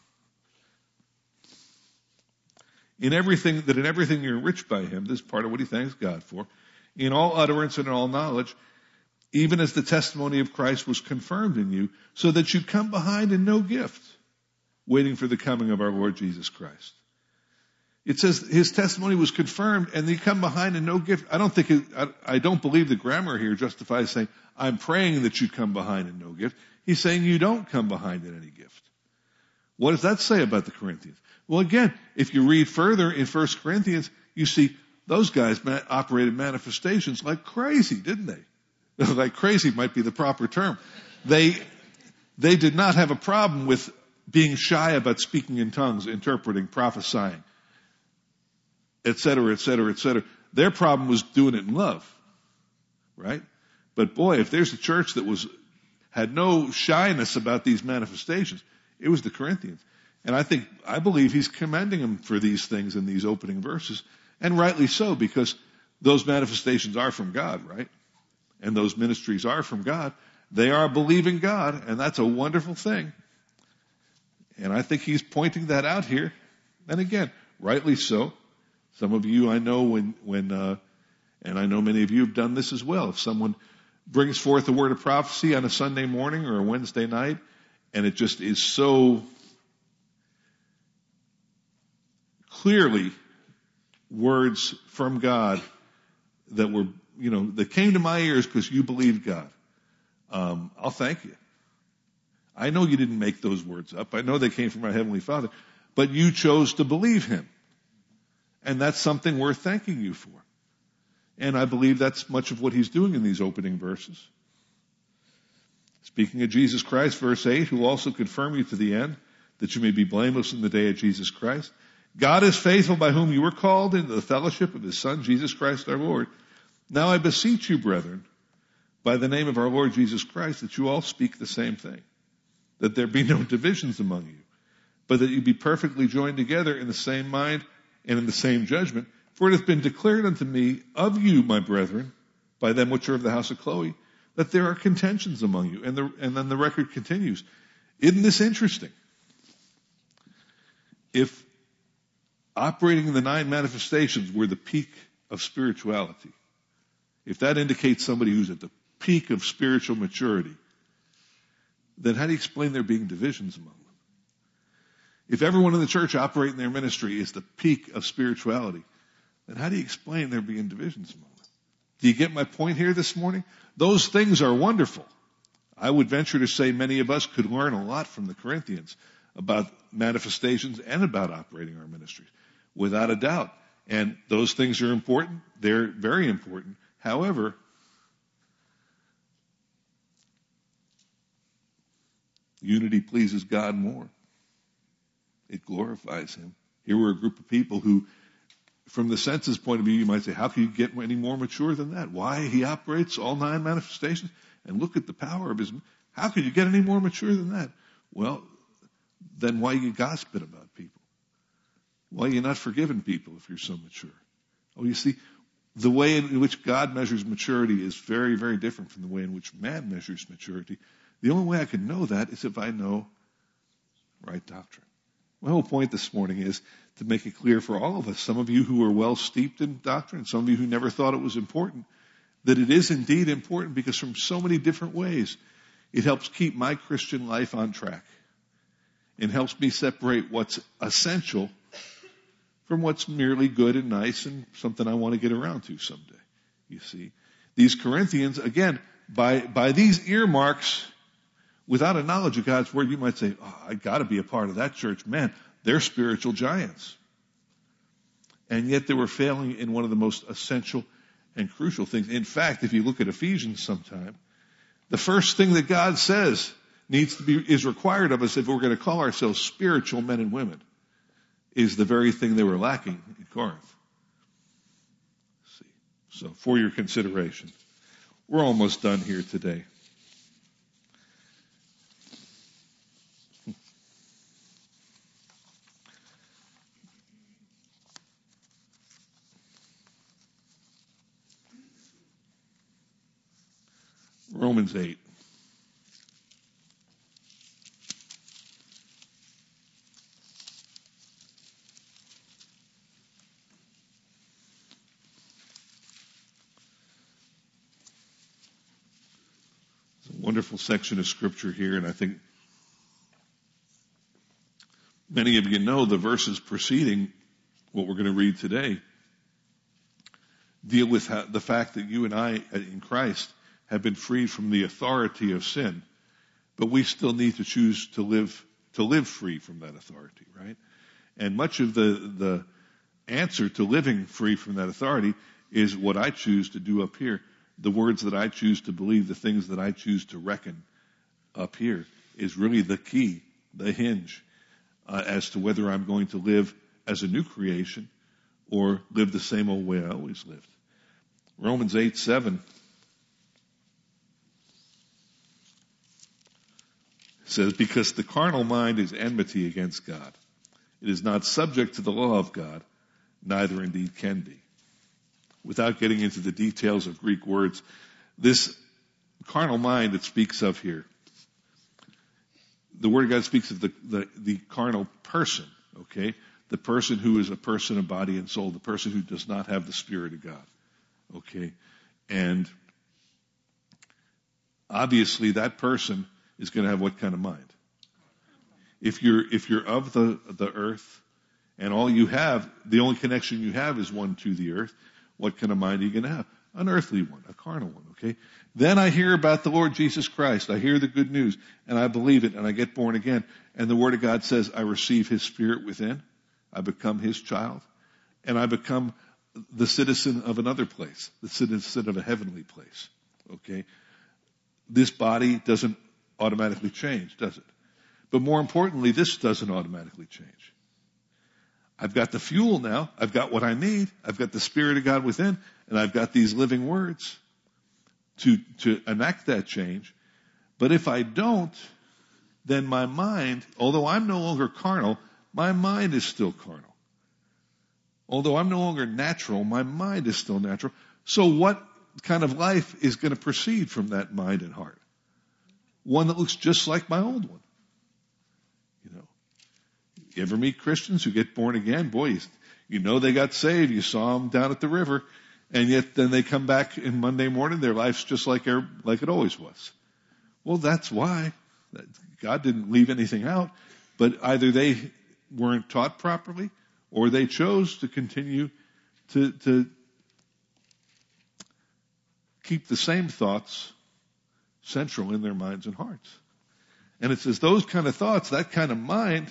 Speaker 1: In everything, that in everything you're enriched by him, this is part of what he thanks God for, in all utterance and in all knowledge, even as the testimony of Christ was confirmed in you, so that you come behind in no gift, waiting for the coming of our Lord Jesus Christ. It says his testimony was confirmed and they come behind in no gift. I don't think, it, I, I don't believe the grammar here justifies saying, I'm praying that you come behind in no gift. He's saying you don't come behind in any gift. What does that say about the Corinthians? Well, again, if you read further in First Corinthians, you see those guys operated manifestations like crazy, didn't they? Like crazy might be the proper term. They, they did not have a problem with being shy about speaking in tongues, interpreting, prophesying, et cetera, et cetera, et cetera. Their problem was doing it in love, right? But boy, if there's a church that was had no shyness about these manifestations, it was the Corinthians. And I think, I believe he's commending them for these things in these opening verses, and rightly so, because those manifestations are from God, right? And those ministries are from God. They are believing God, and that's a wonderful thing. And I think he's pointing that out here. And again, rightly so. Some of you I know when, when, uh, and I know many of you have done this as well. If someone brings forth a word of prophecy on a Sunday morning or a Wednesday night, and it just is so clearly words from God that were, you know, that came to my ears because you believed God, um, I'll thank you. I know you didn't make those words up. I know they came from our Heavenly Father, but you chose to believe Him. And that's something worth thanking you for. And I believe that's much of what he's doing in these opening verses. Speaking of Jesus Christ, verse eight, who also confirm you to the end, that you may be blameless in the day of Jesus Christ. God is faithful, by whom you were called into the fellowship of His Son, Jesus Christ our Lord. Now I beseech you, brethren, by the name of our Lord Jesus Christ, that you all speak the same thing, that there be no divisions among you, but that you be perfectly joined together in the same mind and in the same judgment. For it hath been declared unto me of you, my brethren, by them which are of the house of Chloe, that there are contentions among you. And, the, and then the record continues. Isn't this interesting? If operating in the nine manifestations were the peak of spirituality, if that indicates somebody who's at the peak of spiritual maturity, then how do you explain there being divisions among them? If everyone in the church operating their ministry is the peak of spirituality, then how do you explain there being divisions among them? Do you get my point here this morning? Those things are wonderful. I would venture to say many of us could learn a lot from the Corinthians about manifestations and about operating our ministries, without a doubt. And those things are important. They're very important. However, unity pleases God more. It glorifies Him. Here we're a group of people who, from the senses point of view, you might say, how can you get any more mature than that? Why He operates all nine manifestations? And look at the power of His, how could you get any more mature than that? Well, then why are you gossiping about people? Why are you not forgiving people if you're so mature? Oh, you see, the way in which God measures maturity is very, very different from the way in which man measures maturity. The only way I can know that is if I know right doctrine. My whole point this morning is to make it clear for all of us, some of you who are well steeped in doctrine, some of you who never thought it was important, that it is indeed important, because from so many different ways, it helps keep my Christian life on track. It helps me separate what's essential from what's merely good and nice and something I want to get around to someday. You see, these Corinthians, again, by, by these earmarks, without a knowledge of God's Word, you might say, oh, I got to be a part of that church. Man, they're spiritual giants. And yet they were failing in one of the most essential and crucial things. In fact, if you look at Ephesians sometime, the first thing that God says needs to be, is required of us if we're going to call ourselves spiritual men and women, is the very thing they were lacking in Corinth. See. So, for your consideration, we're almost done here today. Romans eight. It's a wonderful section of Scripture here, and I think many of you know the verses preceding what we're going to read today deal with how, the fact that you and I in Christ have been freed from the authority of sin, but we still need to choose to live to live free from that authority, right? And much of the the answer to living free from that authority is what I choose to do up here. The words that I choose to believe, the things that I choose to reckon up here is really the key the hinge uh, as to whether I'm going to live as a new creation or live the same old way I always lived. Romans eight seven says, because the carnal mind is enmity against God. It is not subject to the law of God, neither indeed can be. Without getting into the details of Greek words, this carnal mind it speaks of here, the Word of God speaks of the, the, the carnal person, okay? The person who is a person of body and soul, the person who does not have the Spirit of God, okay? And obviously that person is going to have what kind of mind? If you're, if you're of the, the earth and all you have, the only connection you have is one to the earth, what kind of mind are you going to have? An earthly one, a carnal one, okay? Then I hear about the Lord Jesus Christ. I hear the good news and I believe it and I get born again. And the Word of God says I receive His Spirit within. I become His child and I become the citizen of another place, the citizen of a heavenly place, okay? This body doesn't automatically change, does it? But more importantly, this doesn't automatically change. I've got the fuel now. I've got what I need. I've got the Spirit of God within, and I've got these living words to, to enact that change. But if I don't, then my mind, although I'm no longer carnal, my mind is still carnal. Although I'm no longer natural, my mind is still natural. So what kind of life is going to proceed from that mind and heart? One that looks just like my old one. You know, you ever meet Christians who get born again? Boy, you, you know they got saved. You saw them down at the river, and yet then they come back in Monday morning. Their life's just like like it always was. Well, that's why God didn't leave anything out. But either they weren't taught properly, or they chose to continue to to keep the same thoughts central in their minds and hearts. And it says those kind of thoughts, that kind of mind,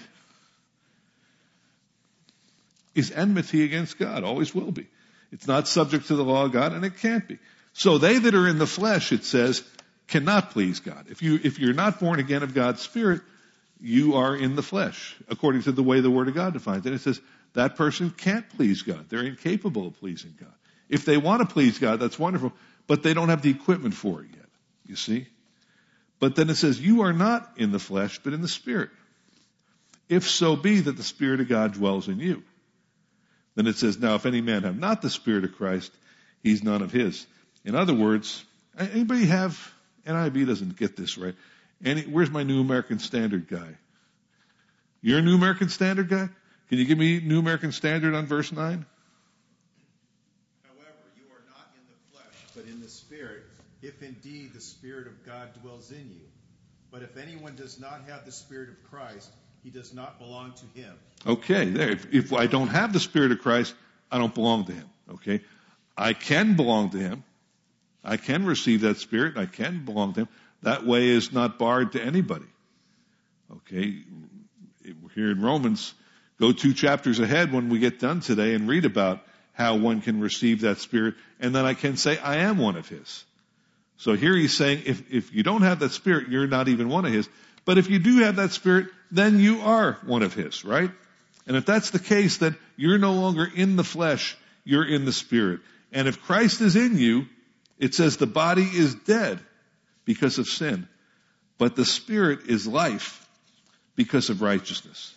Speaker 1: is enmity against God, always will be. It's not subject to the law of God, and it can't be. So they that are in the flesh, it says, cannot please God. If you, if you're not born again of God's Spirit, you are in the flesh, according to the way the Word of God defines it. And it says that person can't please God. They're incapable of pleasing God. If they want to please God, that's wonderful, but they don't have the equipment for it yet. You see? But then it says, you are not in the flesh, but in the Spirit. If so be that the Spirit of God dwells in you. Then it says, now if any man have not the Spirit of Christ, he's none of his. In other words, anybody have, N I V doesn't get this right. Any, where's my New American Standard guy? You're a New American Standard guy? Can you give me New American Standard on verse nine?
Speaker 2: However, you are not in the flesh, but in the Spirit, if indeed the Spirit of God dwells in you. But if anyone does not have the Spirit of Christ, he does not belong to Him.
Speaker 1: Okay, there. If, if I don't have the Spirit of Christ, I don't belong to Him. Okay? I can belong to Him. I can receive that Spirit. I can belong to Him. That way is not barred to anybody. Okay? We're here in Romans. Go two chapters ahead when we get done today and read about how one can receive that Spirit. And then I can say, I am one of His. So here he's saying, if, if you don't have that Spirit, you're not even one of His. But if you do have that Spirit, then you are one of His, right? And if that's the case, then you're no longer in the flesh, you're in the Spirit. And if Christ is in you, it says the body is dead because of sin, but the Spirit is life because of righteousness.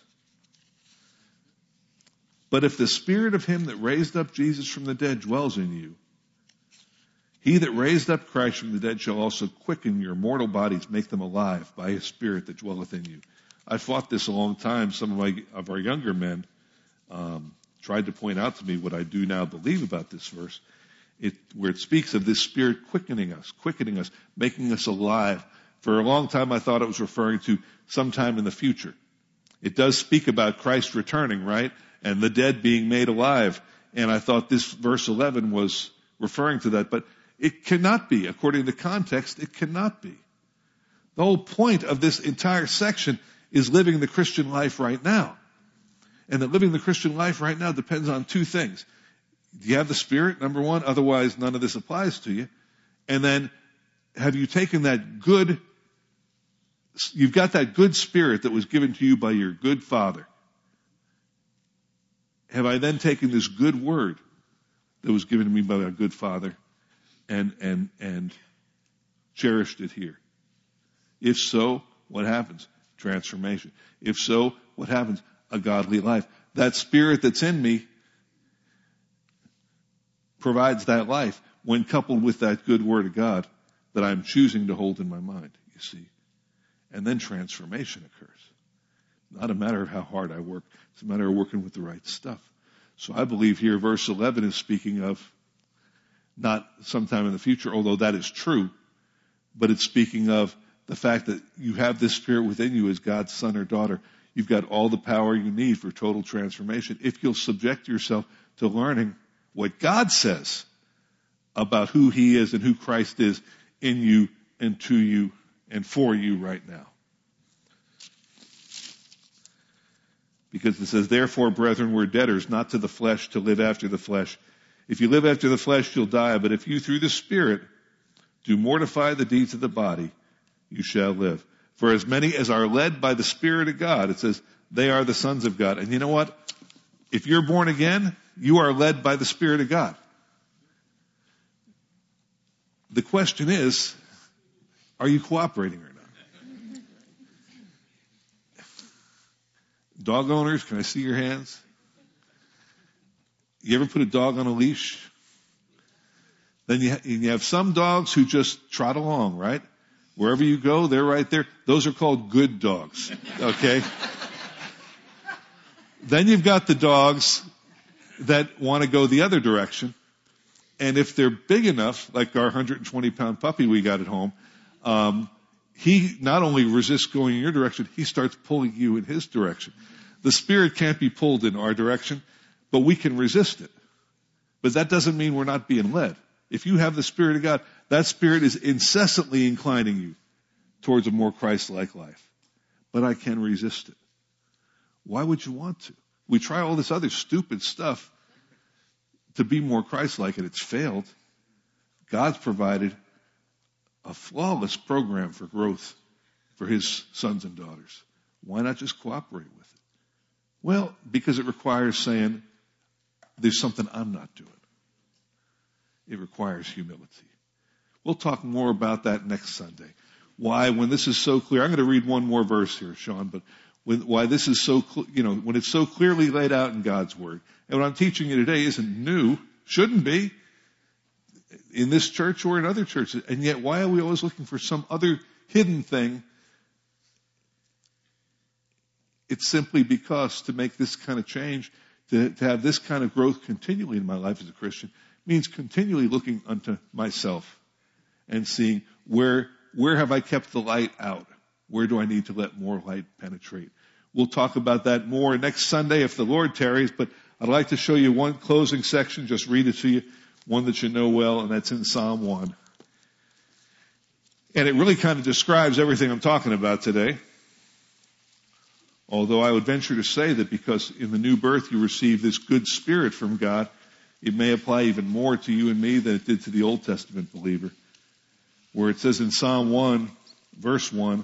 Speaker 1: But if the Spirit of Him that raised up Jesus from the dead dwells in you, He that raised up Christ from the dead shall also quicken your mortal bodies, make them alive by His Spirit that dwelleth in you. I fought this a long time. Some of, my, of our younger men um, tried to point out to me what I do now believe about this verse, it, where it speaks of this Spirit quickening us, quickening us, making us alive. For a long time I thought it was referring to sometime in the future. It does speak about Christ returning, right? And the dead being made alive. And I thought this verse eleven was referring to that, but it cannot be. According to context, it cannot be. The whole point of this entire section is living the Christian life right now. And that living the Christian life right now depends on two things. Do you have the Spirit, number one? Otherwise, none of this applies to you. And then, have you taken that good you've got that good spirit that was given to you by your good father. Have I then taken this good word that was given to me by my good father and, and, and cherished it here? If so, what happens? Transformation. If so, what happens? A godly life. That spirit that's in me provides that life when coupled with that good word of God that I'm choosing to hold in my mind, you see. And then transformation occurs. Not a matter of how hard I work. It's a matter of working with the right stuff. So I believe here verse eleven is speaking of not sometime in the future, although that is true, but it's speaking of the fact that you have this spirit within you as God's son or daughter. You've got all the power you need for total transformation if you'll subject yourself to learning what God says about who he is and who Christ is in you and to you and for you right now. Because it says, therefore, brethren, we're debtors, not to the flesh, to live after the flesh. If you live after the flesh, you'll die. But if you, through the Spirit, do mortify the deeds of the body, you shall live. For as many as are led by the Spirit of God, it says, they are the sons of God. And you know what? If you're born again, you are led by the Spirit of God. The question is, are you cooperating or not? Dog owners, can I see your hands? You ever put a dog on a leash? Then you, ha- you have some dogs who just trot along, right? Wherever you go, they're right there. Those are called good dogs, okay? Then you've got the dogs that want to go the other direction. And if they're big enough, like our one hundred twenty pound puppy we got at home, um, he not only resists going in your direction, he starts pulling you in his direction. The Spirit can't be pulled in our direction, but we can resist it. But that doesn't mean we're not being led. If you have the Spirit of God, that Spirit is incessantly inclining you towards a more Christ-like life. But I can resist it. Why would you want to? We try all this other stupid stuff to be more Christ-like, and it's failed. God's provided a flawless program for growth for his sons and daughters. Why not just cooperate with it? Well, because it requires saying, there's something I'm not doing. It requires humility. We'll talk more about that next Sunday. Why, when this is so clear, I'm going to read one more verse here, Sean, but when, why this is so, you know, when it's so clearly laid out in God's Word. And what I'm teaching you today isn't new, shouldn't be, in this church or in other churches. And yet, why are we always looking for some other hidden thing? It's simply because to make this kind of change, to, to have this kind of growth continually in my life as a Christian, means continually looking unto myself and seeing where, where have I kept the light out? Where do I need to let more light penetrate? We'll talk about that more next Sunday if the Lord tarries, but I'd like to show you one closing section, just read it to you, one that you know well, and that's in Psalm one. And it really kind of describes everything I'm talking about today. Although I would venture to say that because in the new birth you receive this good spirit from God, it may apply even more to you and me than it did to the Old Testament believer. Where it says in Psalm one, verse one,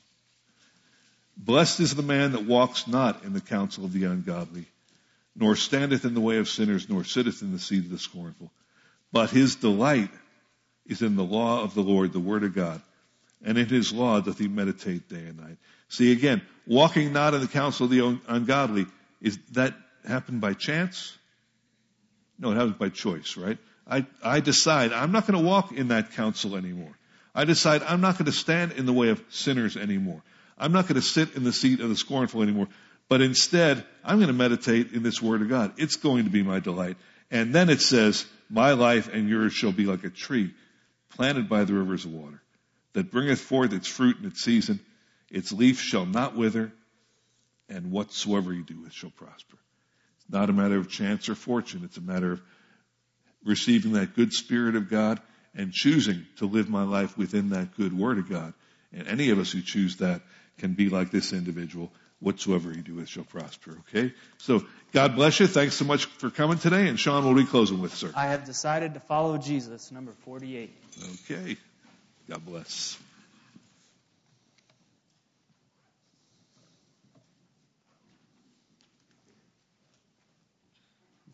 Speaker 1: blessed is the man that walks not in the counsel of the ungodly, nor standeth in the way of sinners, nor sitteth in the seat of the scornful. But his delight is in the law of the Lord, the word of God. And in his law doth he meditate day and night. See again, walking not in the counsel of the ungodly, is that happen by chance? No, it happens by choice, right? I, I decide I'm not going to walk in that counsel anymore. I decide I'm not going to stand in the way of sinners anymore. I'm not going to sit in the seat of the scornful anymore. But instead, I'm going to meditate in this word of God. It's going to be my delight. And then it says, my life and yours shall be like a tree planted by the rivers of water, that bringeth forth its fruit in its season. Its leaf shall not wither, and whatsoever you do, it shall prosper. It's not a matter of chance or fortune. It's a matter of receiving that good Spirit of God and choosing to live my life within that good Word of God. And any of us who choose that can be like this individual. Whatsoever you do, it shall prosper. Okay? So, God bless you. Thanks so much for coming today. And Sean, what are we closing with, sir?
Speaker 3: I have decided to follow Jesus, number forty-eight.
Speaker 1: Okay. God bless.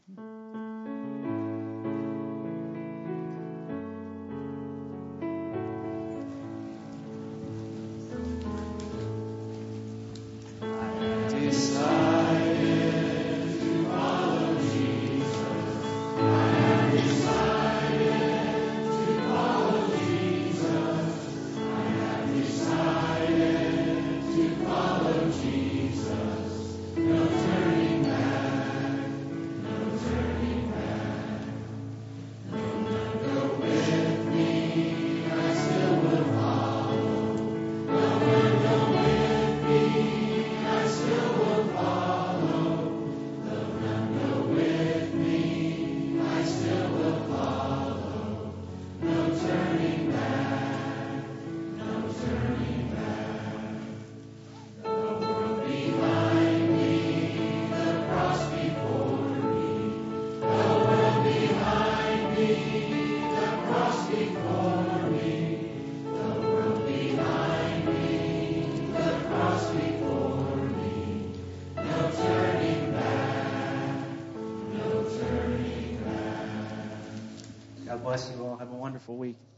Speaker 3: God bless you all. Have a wonderful week.